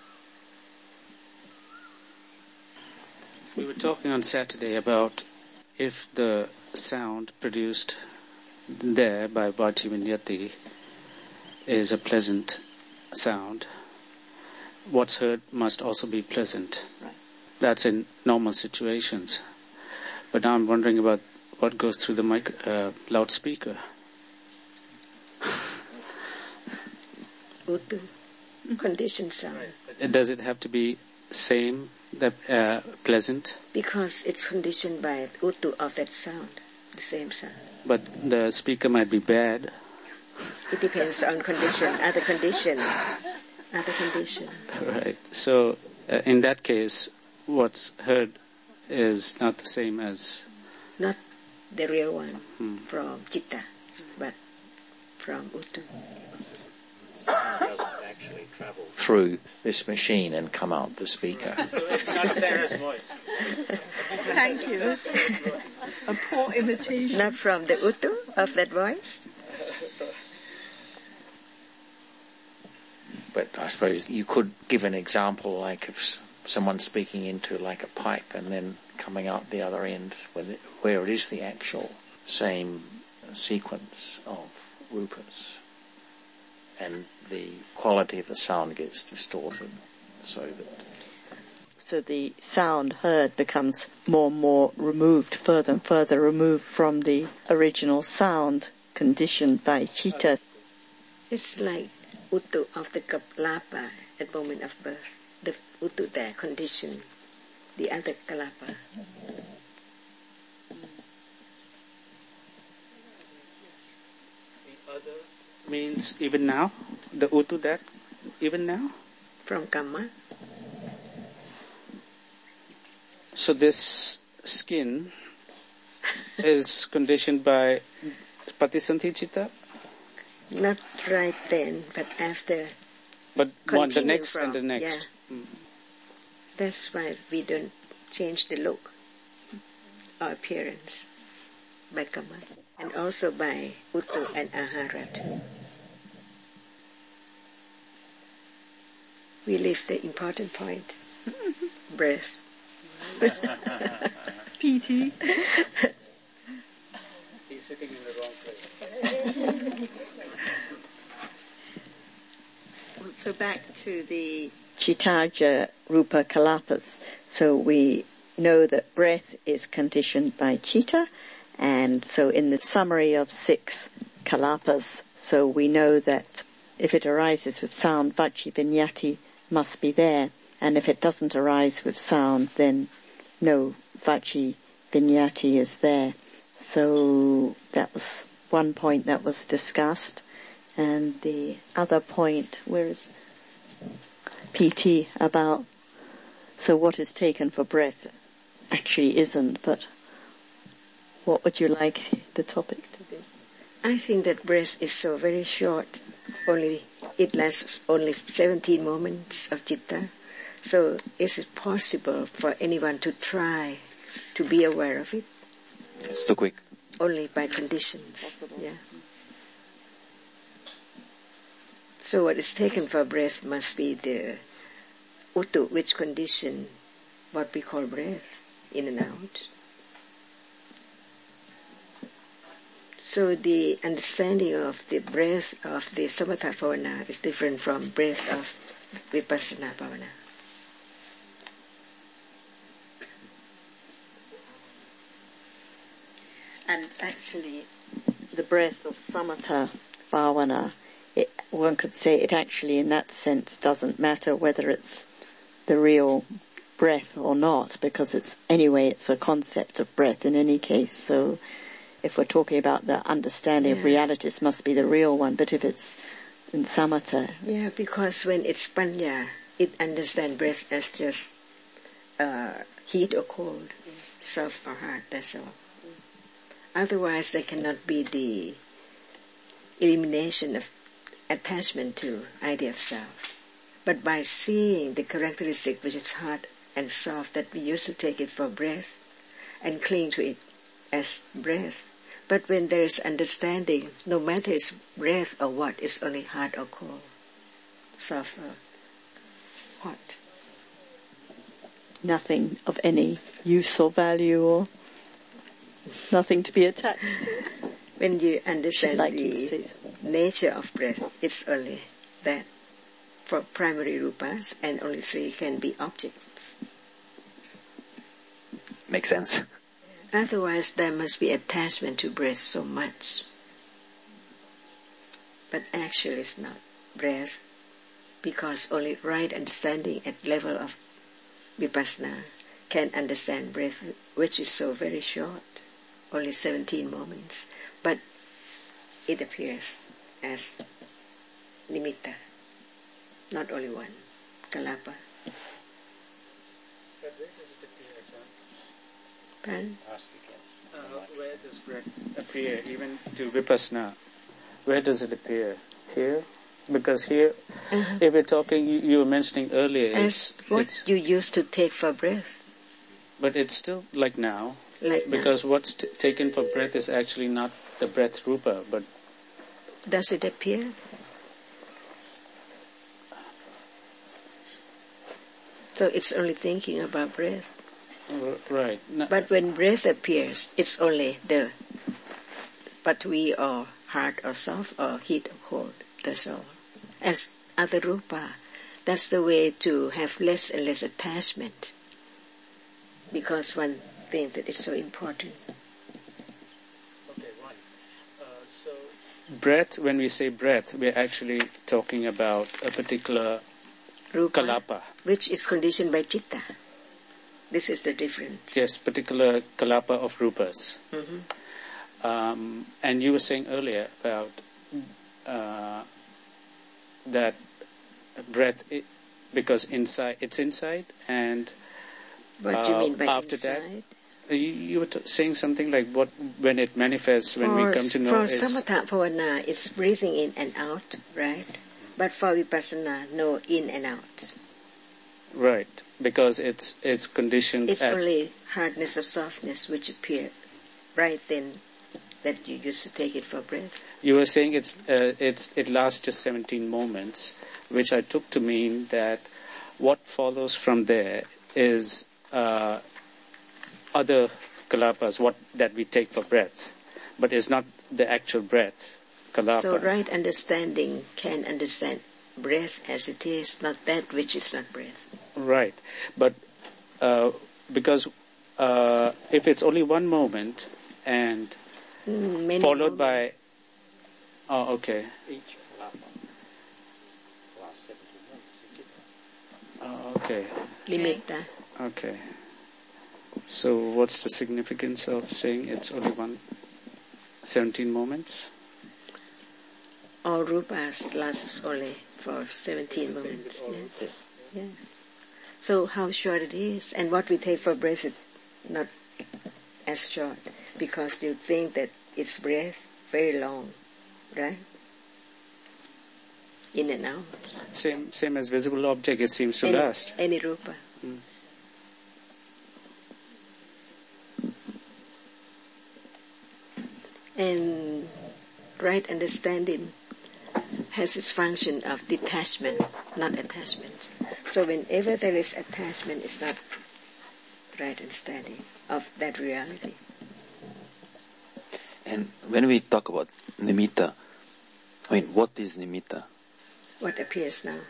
We were talking on Saturday about if the sound produced there by Bhakti Vinyati is a pleasant sound, what's heard must also be pleasant. Right. That's in normal situations. But now I'm wondering about what goes through the mic, uh, loudspeaker. Uttu, conditioned sound. Right. Does it have to be same, that uh, pleasant? Because it's conditioned by Uttu of that sound, the same sound. But the speaker might be bad. It depends on condition, other condition, other condition. Right. So uh, in that case, what's heard is not the same as... Not the real one hmm. from Chitta, but from Uttu. It doesn't actually travel through this machine and come out the speaker. So it's not Sarah's voice. Thank you. A poor imitation. Not from the Uttu of that voice. But I suppose you could give an example, like if someone speaking into like a pipe and then coming out the other end, where it is the actual same sequence of rupas, and the quality of the sound gets distorted, so that so the sound heard becomes more and more removed, further and further removed from the original sound, conditioned by chitta. It's like Uttu of the kalapa at moment of birth. The Uttu there condition the other kalapa. The other means even now? The Uttu that even now? From Kamma. So this skin is conditioned by Patisanti Chitta? Not right then, but after. But one, the next from, and the next. Yeah. Mm. That's why we don't change the look or appearance. by Kama, and also by Uttu and Ahara too. We leave the important point, breath. P T. He's sitting in the wrong place. So back to the Chittaja Rupa Kalapas. So we know that breath is conditioned by chitta, and so in the summary of six Kalapas, so we know that if it arises with sound, Vachi Vinyati must be there, and if it doesn't arise with sound, then no Vachi Vinyati is there. So that was one point that was discussed. And the other point, where is P T, about, so what is taken for breath actually isn't, but what would you like the topic to be? I think that breath is so very short. Only it lasts only seventeen moments of citta. So is it possible for anyone to try to be aware of it? It's too quick. Only by conditions. Possible. Yeah. So what is taken for breath must be the Uttu, which condition what we call breath, in and out. So the understanding of the breath of the Samatha Bhavana is different from breath of Vipassana Bhavana. And actually, the breath of Samatha Bhavana, it, one could say it actually in that sense doesn't matter whether it's the real breath or not, because it's anyway it's a concept of breath in any case. So if we're talking about the understanding yeah. of realities, must be the real one. But if it's in samatha, yeah, because when it's panya, it understands breath as just uh, heat or cold, soft or hard. That's all. Otherwise, there cannot be the elimination of attachment to idea of self. But by seeing the characteristic which is hard and soft, that we used to take it for breath and cling to it as breath. But when there is understanding, no matter it's breath or what, it's only hard or cold, soft or hot. Nothing of any use or value, or nothing to be attached. When you understand like the you nature of breath, it's only that for primary rupas, and only three can be objects. Makes sense. Otherwise, there must be attachment to breath so much. But actually it's not breath, because only right understanding at level of vipassana can understand breath, which is so very short, only seventeen moments. But it appears as nimitta, not only one, kalapa. Pardon? Uh, where does breath appear, even to vipassana? Where does it appear? Here? Because here, uh-huh. if we're talking, you, you were mentioning earlier, as it's, what it's, you used to take for breath. But it's still like now, like because now. what's t- taken for breath is actually not the breath rupa, but does it appear? So it's only thinking about breath. Right. No. But when breath appears, it's only the patwi or hard or soft or heat or cold. That's all. As other rupa, that's the way to have less and less attachment, because one thinks that it's so important. Okay, right. Uh, so breath, when we say breath, we're actually talking about a particular rupa, kalapa, which is conditioned by citta. This is the difference. Yes, particular kalapa of rupas. Mm-hmm. Um, and you were saying earlier about uh, that breath, it, because inside it's inside, and what uh, do you mean by after inside? that, you, you were t- saying something like what when it manifests, when for, we come to know. For is samatha bhavana, it's breathing in and out, right? But for vipassana, no in and out. Right, because it's it's conditioned. It's at only hardness or softness which appear right then that you used to take it for breath. You were saying it's uh, it's it lasts just seventeen moments, which I took to mean that what follows from there is uh, other kalapas, what that we take for breath, but it's not the actual breath. Kalapa. So right understanding can understand breath as it is, not that which is not breath. Right, but uh, because uh, if it's only one moment and mm, many followed moments. by, oh, okay. Oh, okay. Nimitta. Okay. So what's the significance of saying it's only one, seventeen moments? All rupas lasts only for seventeen moments. Yeah. Yeah. So how short it is, and what we take for breath is not as short, because you think that it's breath very long, right? In and out. Same, same as visible object. It seems to any, last. Any rupa. Mm. And right understanding has its function of detachment, not attachment. So whenever there is attachment, it's not right understanding of that reality. And when we talk about nimitta, I mean, what is nimitta? What appears now?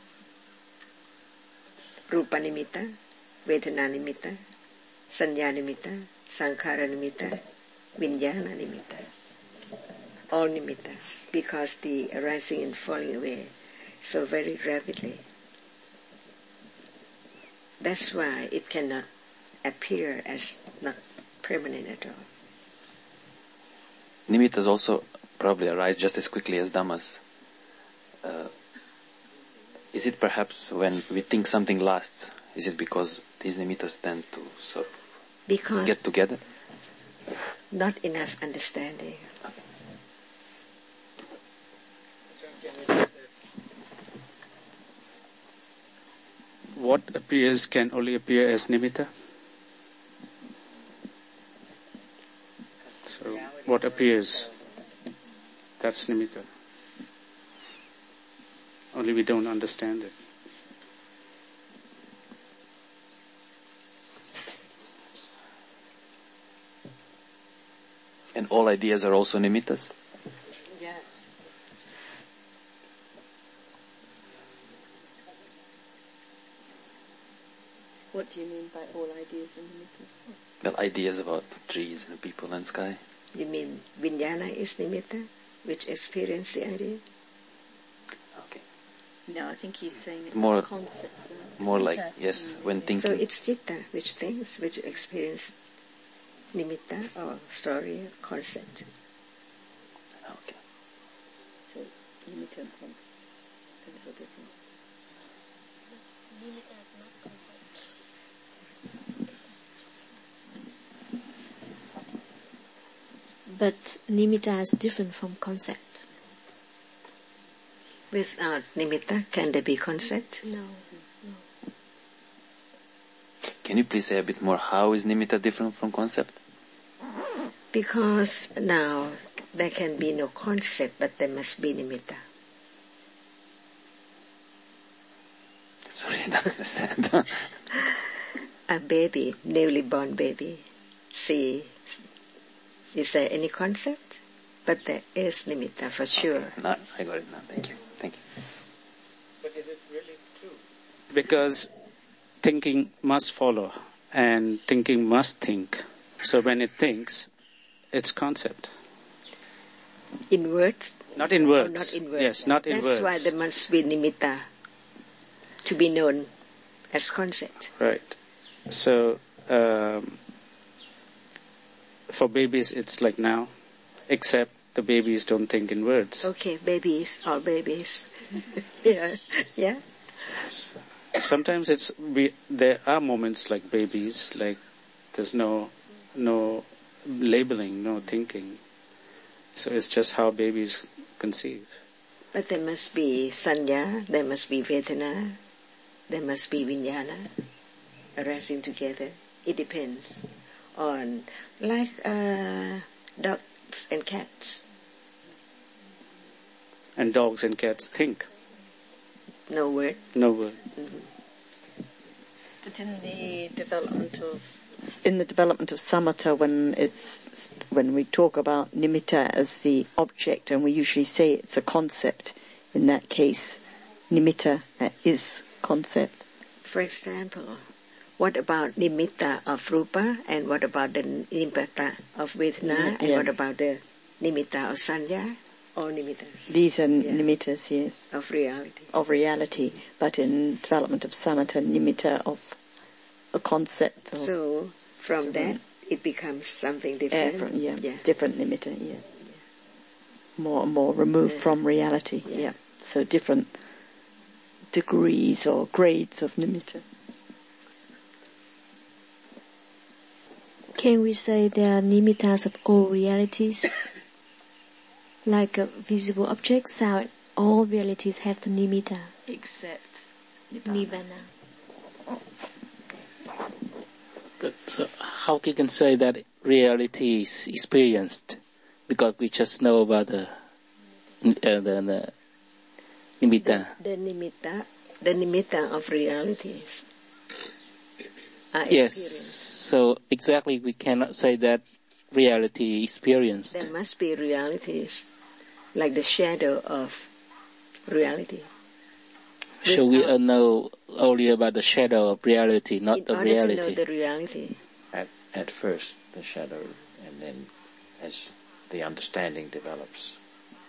Rupa nimitta, Vedana nimitta, Sanya nimitta, Sankhara nimitta, Vijnana nimitta. All nimittas, because the arising and falling away so very rapidly. That's why it cannot appear as not permanent at all. Nimittas also probably arise just as quickly as dhammas. Uh, is it perhaps when we think something lasts, is it because these nimittas tend to sort of because get together? Not enough understanding. What appears can only appear as nimitta. So what appears, that's nimitta. Only we don't understand it. And all ideas are also nimittas? Yes. What do you mean by all ideas and nimittas? Well, ideas about trees and people and sky. You mean Vijnana is nimitta, which experience the idea? Okay. No, I think he's saying More, concepts. Uh, more like, concepts. yes, when thinking. So it's citta, which thinks, which experience nimitta or story or concept. Okay. So nimitta and concepts, things are different. Nimitta is not concepts. But nimitta is different from concept. Without nimitta, can there be concept? No. Can you please say a bit more? How is nimitta different from concept? Because now there can be no concept, but there must be nimitta. Sorry, I don't understand. A baby, newly born baby, see, is there any concept? But there is nimitta for sure. Okay. No, I got it now. Thank you. Thank you. But is it really true? Because thinking must follow, and thinking must think. So when it thinks, it's concept. In words? Not in words. Oh, not in words. Yes, not in That's words. why there must be nimitta to be known as concept. Right. So um, for babies, it's like now, except the babies don't think in words. Okay, babies, all babies. yeah, yeah. Sometimes it's we, there are moments like babies, like there's no no labeling, no thinking. So it's just how babies conceive. But there must be sanya, there must be vedana, there must be vijnana arising together. It depends on, like uh, Doc, dogs and cats. And dogs and cats think. No word. No word. Mm-hmm. But in the development of in the development of samatha, when it's when we talk about nimitta as the object, and we usually say it's a concept, in that case, nimitta is concept. For example, what about nimitta of rupa, and what about the nimitta of vedana, Yeah, and yeah. what about the nimitta of sanya? Or nimittas. These are Yeah. nimittas, yes. Of reality. Of reality. But in development of samatha, nimitta of a concept. Of So, from that, it becomes something different. Uh, from, yeah, yeah. different nimitta, yeah. More and more removed Yeah. from reality, Yeah. yeah. So different degrees or grades of nimitta. Can we say there are nimittas of all realities? Like a visible object, sound, all realities have the nimitta. Except Nibbana. But so how we can say that reality is experienced? Because we just know about the, uh, the, the nimitta. The, the nimitta, the nimitta of realities are Yes. experienced. So exactly we cannot say that reality experienced. There must be realities, like the shadow of reality. So we uh, know only about the shadow of reality, not In the order reality. to know the reality. At, at first, the shadow, and then as the understanding develops.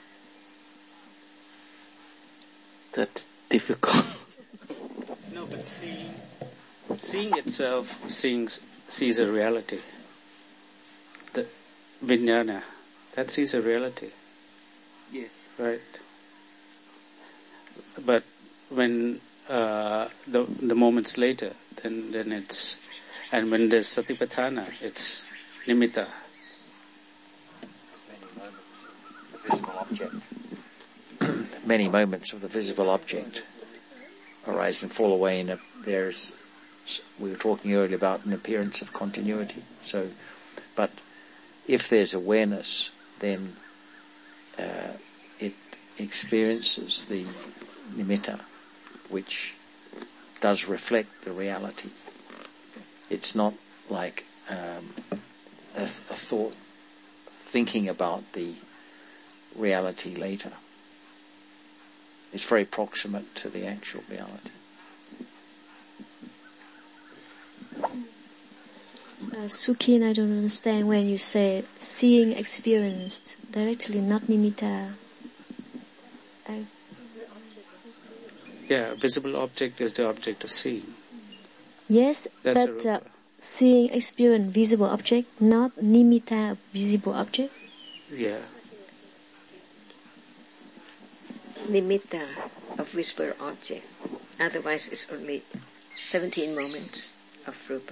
That's difficult. No, but seeing, seeing itself seeing, sees a reality. The vijnana, that sees a reality. Yes. Right. But when uh, the the moments later, then then it's, and when there's satipatthana, it's nimitta. The visible object. Many moments of the visible object arise and fall away, and there's, we were talking earlier about an appearance of continuity. So, but if there's awareness, then uh, it experiences the nimitta, which does reflect the reality. It's not like um, a, a thought thinking about the reality later. It's very proximate to the actual reality. Uh, Sukin, I don't understand when you say seeing experienced directly, not nimitta. I Yeah, visible object is the object of seeing. Yes, That's but a uh, seeing experience visible object, not nimitta visible object. Yeah. Nimitta of visible object. Otherwise, it's only seventeen moments of rupa.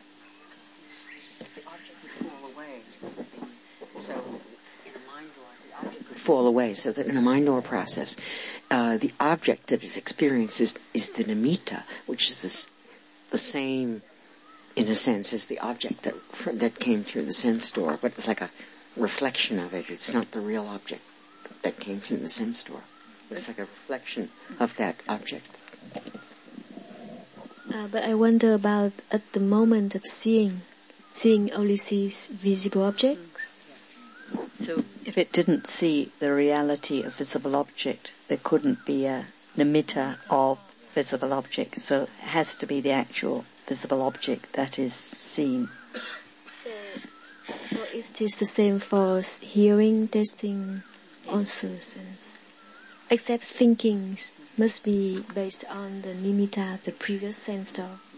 Fall away, so that in a mind-or process, uh, the object that is experienced is, is the nimitta, which is this, the same, in a sense, as the object that that came through the sense door, but it's like a reflection of it. It's not the real object that came through the sense door. It's like a reflection of that object. Uh, but I wonder about at the moment of seeing, seeing only sees visible object. So if it didn't see the reality of visible object, there couldn't be a nimitta of visible object. So it has to be the actual visible object that is seen. So, so it is the same for hearing, tasting, also sense. Except thinking must be based on the nimitta, the previous sense door.